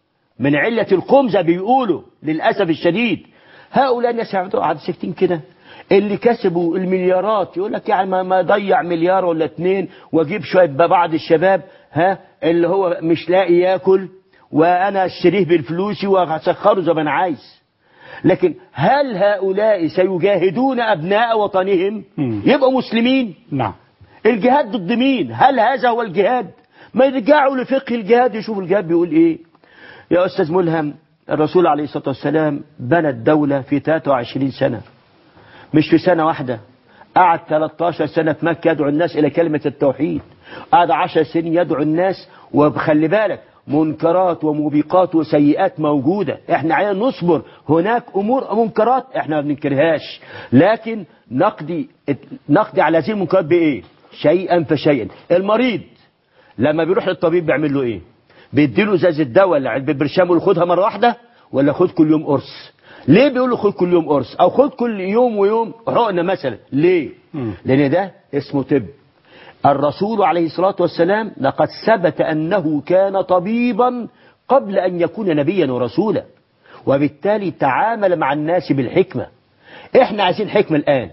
من عله الخمزه بيقولوا للاسف الشديد. هؤلاء الناس قاعدين ساكتين كده، اللي كسبوا المليارات يقول لك يعني ما ضيع مليار ولا اتنين واجيب شويه بعض الشباب ها اللي هو مش لاقي ياكل وانا اشتريه بالفلوس وهسخره زي ما انا عايز. لكن هل هؤلاء سيجاهدون ابناء وطنهم يبقوا مسلمين؟ نعم. الجهاد ضد مين؟ هل هذا هو الجهاد؟ ما يرجعوا لفقه الجهاد يشوفوا الجهاد بيقول ايه. يا استاذ ملهم، الرسول عليه الصلاة والسلام بنى الدولة في ثلاثة وعشرين سنة، مش في سنة واحدة. قعد ثلاثة عشر سنة في مكة يدعو الناس إلى كلمة التوحيد، قعد عشر سنين يدعو الناس. وخلي بالك منكرات وموبقات وسيئات موجودة، احنا عايزين نصبر. هناك أمور منكرات احنا ما بننكرهاش، لكن نقضي نقضي على هذه المنكرات بإيه؟ شيئا فشيئا. المريض لما بيروح للطبيب بيعمل له إيه؟ بيديله ازازه دواء اللي علبه برشام ويقول خدها مره واحده ولا خد كل يوم قرص؟ ليه بيقول له خد كل يوم قرص او خد كل يوم ويوم حقنه مثلا؟ ليه؟ م. لان ده اسمه طب. الرسول عليه الصلاه والسلام لقد ثبت انه كان طبيبا قبل ان يكون نبيا ورسولا، وبالتالي تعامل مع الناس بالحكمه. احنا عايزين حكمه الان،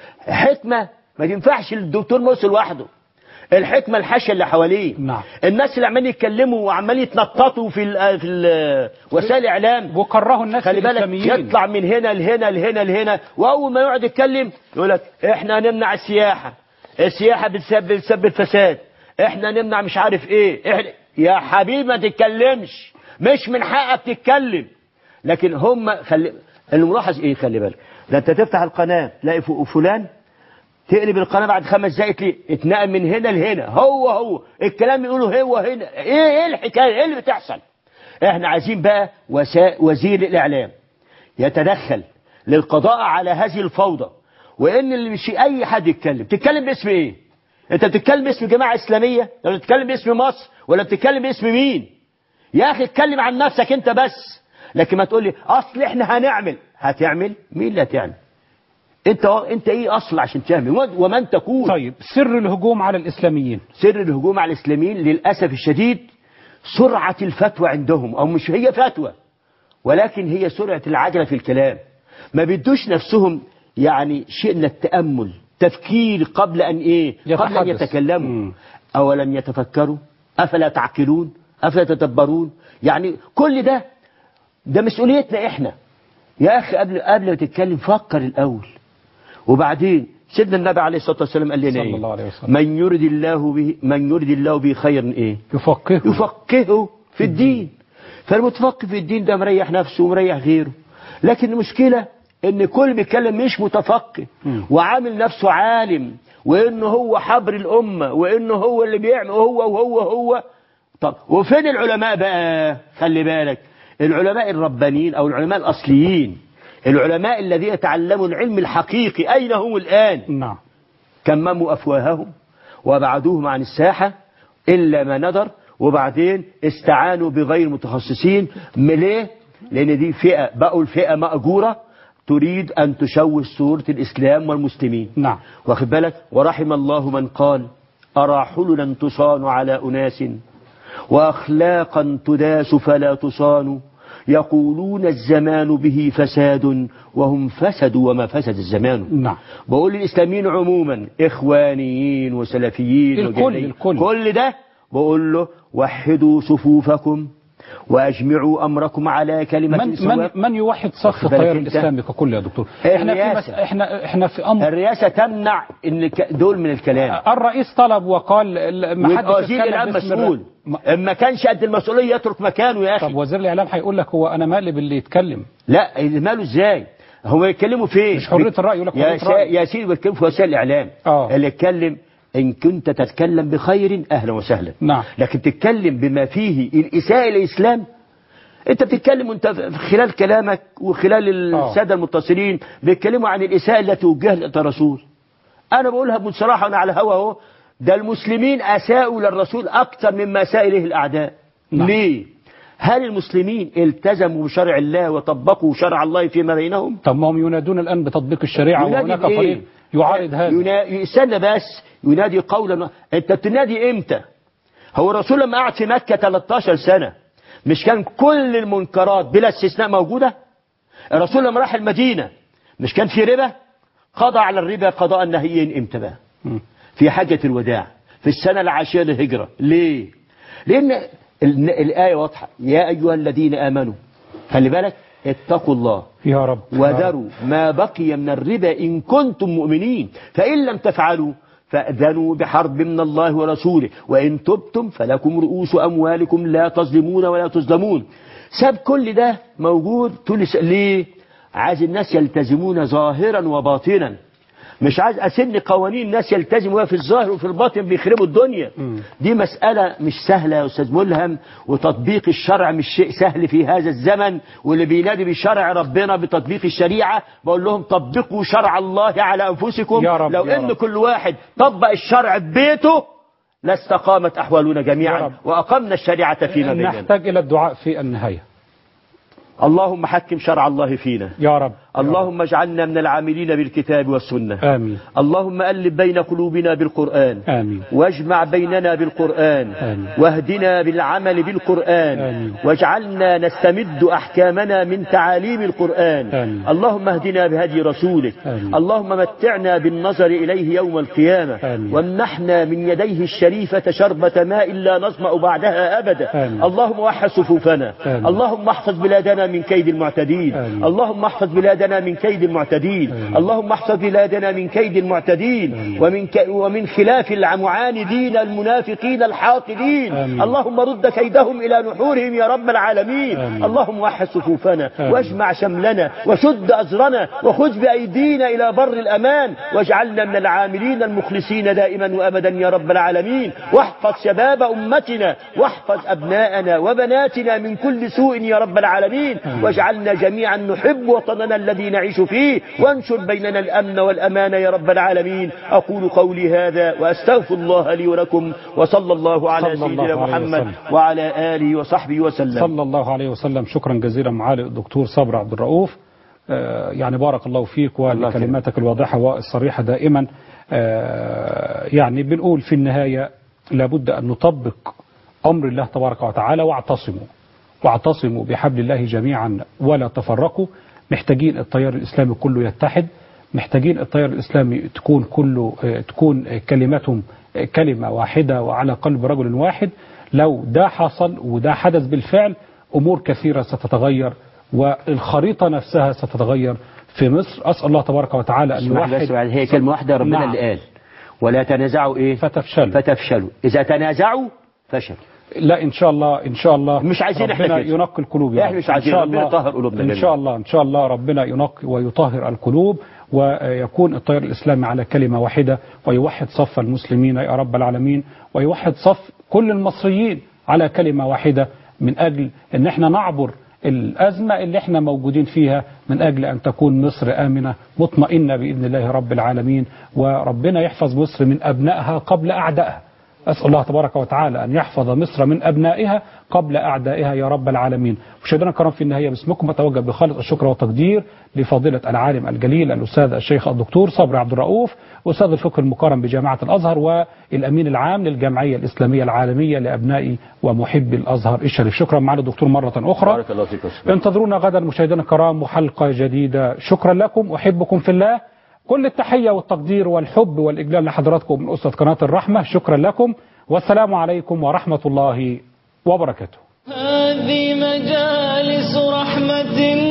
حكمه ما تنفعش الدكتور موسى لوحده، الحكمة الحاشية اللي حواليه. نعم. الناس اللي عمالين يتكلموا وعمالين يتنططوا في ال في ال وسائل الاعلام وكرهوا الناس خلي بالك يطلع من هنا لهنا لهنا لهنا، واول ما يقعد يتكلم يقول لك احنا هنمنع السياحة، السياحة بتسبب بتسبب فساد، احنا نمنع مش عارف ايه. احنا يا حبيبي ما تتكلمش، مش من حقك تتكلم. لكن هم خلي الملاحظ ايه، خلي بالك ده انت تفتح القناة تلاقي فلان تقلب القناة بعد خمس دقايق ليه اتنقل من هنا لهنا، هو هو الكلام يقوله هو هنا. ايه ايه الحكاية، ايه اللي بتحصل؟ احنا عايزين بقى وزير الاعلام يتدخل للقضاء على هذه الفوضى، وان اللي مش اي حد يتكلم. تتكلم باسم ايه؟ انت بتتكلم باسم جماعة اسلامية ولا بتتكلم باسم مصر ولا بتتكلم باسم مين؟ يا اخي اتكلم عن نفسك انت بس، لكن ما تقول لي اصل احنا هنعمل. هتعمل؟ مين اللي هتعمل؟ انت انت ايه اصل عشان تعمل ومن تكون؟ طيب سر الهجوم على الاسلاميين، سر الهجوم على الاسلاميين للاسف الشديد سرعة الفتوى عندهم، او مش هي فتوى ولكن هي سرعة العجلة في الكلام. ما بيدوش نفسهم يعني شيء من التأمل، تفكير قبل ان ايه يتحدث. قبل ان يتكلموا. اولم يتفكروا افلا تعقلون افلا تدبرون؟ يعني كل ده ده مسؤوليتنا احنا. يا اخي قبل قبل ما تتكلم فكر الاول، وبعدين سيدنا النبي عليه الصلاة والسلام قال لنا صلى إيه؟ الله عليه وسلم. من يرد الله به من يرد الله به خيرا إيه؟ يفقهه يفقهه في الدين. فالمتفقه في الدين ده مريح نفسه ومريح غيره. لكن المشكلة إن كل بيتكلم مش متفقه وعامل نفسه عالم، وإنه هو حبر الأمة، وإنه هو اللي بيعمل هو وهو هو. طب وفين العلماء بقى؟ خلي بالك، العلماء الربانيين أو العلماء الأصليين، العلماء الذين يتعلموا العلم الحقيقي، أين هم الآن؟ نعم. كمموا أفواههم وبعدوهم عن الساحة إلا ما ندر، وبعدين استعانوا بغير متخصصين. ليه؟ لأن دي فئة بقوا الفئة مأجورة تريد أن تشوه صورة الإسلام والمسلمين. نعم. واخد بالك؟ ورحم الله من قال أرى حللا تصان على أناس وأخلاقا تداس فلا تصان، يقولون الزمان به فساد وهم فسدوا وما فسد الزمان. نعم. بقول للإسلاميين عموما، إخوانيين وسلفيين الكل, الكل. كل ده بقول له وحدوا صفوفكم وأجمعوا أمركم على كلمة من, سواء. من, من يوحد صف التيار الإسلامي ككل يا دكتور؟ احنا في مس... احنا احنا في امر الرئاسة تمنع ان دول من الكلام. الرئيس طلب وقال ما حدش وزير الإعلام مسؤول، اما كانش قد المسؤولية يترك مكانه يا اخي. طب وزير الإعلام هيقول لك هو انا مالي باللي يتكلم؟ لا ماله ازاي؟ هم يتكلموا فين؟ مش حرية الرأي، يقول لك حرية يا الرأي. يا سيدي بيتكلموا في وسائل الإعلام. اه اللي يتكلم إن كنت تتكلم بخير أهلا وسهلا. نعم. لكن تتكلم بما فيه الإساءة للإسلام، أنت بتتكلم وأنت خلال كلامك وخلال السادة المتصلين بيتكلموا عن الإساءة التي وجهت للرسول. أنا بقولها بصراحة وأنا على هوا أهو، ده المسلمين أساءوا للرسول أكثر مما أساء إليه الأعداء. نعم. ليه؟ هل المسلمين التزموا بشرع الله وطبقوا شرع الله فيما بينهم؟ طب ما هم ينادون الآن بتطبيق الشريعة وهناك فريق يعارض هذا. ينا... استنى بس، ينادي قولا. انت بتنادي امتى؟ هو الرسول لما قعد في مكة ثلاثة عشر سنة مش كان كل المنكرات بلا استثناء موجودة؟ الرسول لما راح المدينة مش كان في ربا؟ قضى على الربا قضاء نهيين امتى بقى؟ م. في حجة الوداع في السنة العاشرة للهجرة. ليه؟ لأن الآية واضحة، يا أيها الذين آمنوا، خلي بالك، اتقوا الله يا رب وذروا ما بقي من الربا إن كنتم مؤمنين، فإن لم تفعلوا فأذنوا بحرب من الله ورسوله، وإن تبتم فلكم رؤوس أموالكم لا تظلمون ولا تظلمون. ساب كل ده موجود تونس. ليه؟ عايز الناس يلتزمون ظاهرا وباطنا، مش عايز أسن قوانين الناس يلتزموا في الظاهر وفي الباطن بيخربوا الدنيا. م. دي مسألة مش سهلة يا أستاذ ملهم، وتطبيق الشرع مش شيء سهل في هذا الزمن. واللي بينادي بشرع ربنا بتطبيق الشريعة بقول لهم طبقوا شرع الله على أنفسكم. يا رب لو يا إن رب. كل واحد طبق الشرع ببيته لاستقامت أحوالنا جميعا وأقمنا الشريعة فينا بيننا. نحتاج إلى الدعاء في النهاية. اللهم حكم شرع الله فينا يا رب. اللهم اجعلنا من العاملين بالكتاب والسنة. آمين. اللهم ألف بين قلوبنا بالقرآن. آمين. واجمع بيننا بالقرآن. آمين. واهدنا بالعمل بالقرآن. آمين. واجعلنا نستمد أحكامنا من تعاليم القرآن. آمين. اللهم اهدنا بهدي رسولك. آمين. اللهم متعنا بالنظر إليه يوم القيامة. آمين. وامنحنا من يديه الشريفة شربة ماء لا نظمأ بعدها أبدا. آمين. اللهم وحد صفوفنا. آمين. اللهم احفظ بلادنا من كيد المعتدين. آمين. اللهم احفظ بلادنا من كيد المعتدين. آمين. اللهم احفظ بلادنا من كيد المعتدين. آمين. ومن ك... ومن خلاف المعاندين المنافقين الحاقدين. آمين. اللهم رد كيدهم إلى نحورهم يا رب العالمين. آمين. اللهم وحد صفوفنا. آمين. واجمع شملنا وشد أزرنا وخذ بأيدينا إلى بر الأمان، واجعلنا من العاملين المخلصين دائما وأبدا يا رب العالمين. واحفظ شباب أمتنا واحفظ أبناءنا وبناتنا من كل سوء يا رب العالمين. واجعلنا جميعا نحب وطننا الذي نعيش فيه، وانشر بيننا الأمن والأمان يا رب العالمين. أقول قولي هذا وأستغفر الله لي ولكم، وصلى الله على صلى سيدنا الله عليه محمد وسلم. وعلى آله وصحبه وسلم. صلى الله عليه وسلم. شكرا جزيلا معالي الدكتور صبري عبد الرؤوف. آه يعني بارك الله فيك ولكلماتك الواضحة والصريحة دائما. آه يعني بنقول في النهاية لابد أن نطبق أمر الله تبارك وتعالى، واعتصموا واعتصموا بحبل الله جميعا ولا تفرقوا. محتاجين التيار الإسلامي كله يتحد، محتاجين التيار الإسلامي تكون كله تكون كلمتهم كلمة واحدة وعلى قلب رجل واحد. لو ده حصل وده حدث بالفعل أمور كثيرة ستتغير والخريطة نفسها ستتغير في مصر. أسأل الله تبارك وتعالى أن يوحد. بس هي كلمة واحدة ربنا نعم. اللي قال ولا تنازعوا إيه فتفشلوا فتفشلوا إذا تنازعوا فشل. لا إن شاء الله إن شاء الله مش عايزين ربنا ينقي القلوب يعني. احنا مش عايزين ربنا يطهر قلوبنا إن شاء الله إن شاء الله ربنا ينقي ويطهر القلوب ويكون التيار الإسلامي على كلمة واحدة ويوحد صف المسلمين يا رب العالمين ويوحد صف كل المصريين على كلمة واحدة من أجل أن احنا نعبر الأزمة اللي احنا موجودين فيها من أجل أن تكون مصر آمنة مطمئنة بإذن الله رب العالمين وربنا يحفظ مصر من أبنائها قبل أعدائها. أسأل الله تبارك وتعالى أن يحفظ مصر من أبنائها قبل أعدائها يا رب العالمين. مشاهدينا الكرام في النهاية باسمكم أتوجه بخالص الشكر والتقدير لفضيلة العالم الجليل الأستاذ الشيخ الدكتور صبري عبد الرؤوف أستاذ الفقه المقارن بجامعة الأزهر والأمين العام للجمعية الإسلامية العالمية لأبناء ومحبي الأزهر الشريف. شكرا معنا الدكتور مرة أخرى. بارك الله فيك. انتظرونا غدا مشاهدينا الكرام وحلقة جديدة. شكرا لكم أحبكم في الله. كل التحية والتقدير والحب والإجلال لحضراتكم من أسرة قناة الرحمة. شكرا لكم والسلام عليكم ورحمة الله وبركاته. هذه مجالس رحمة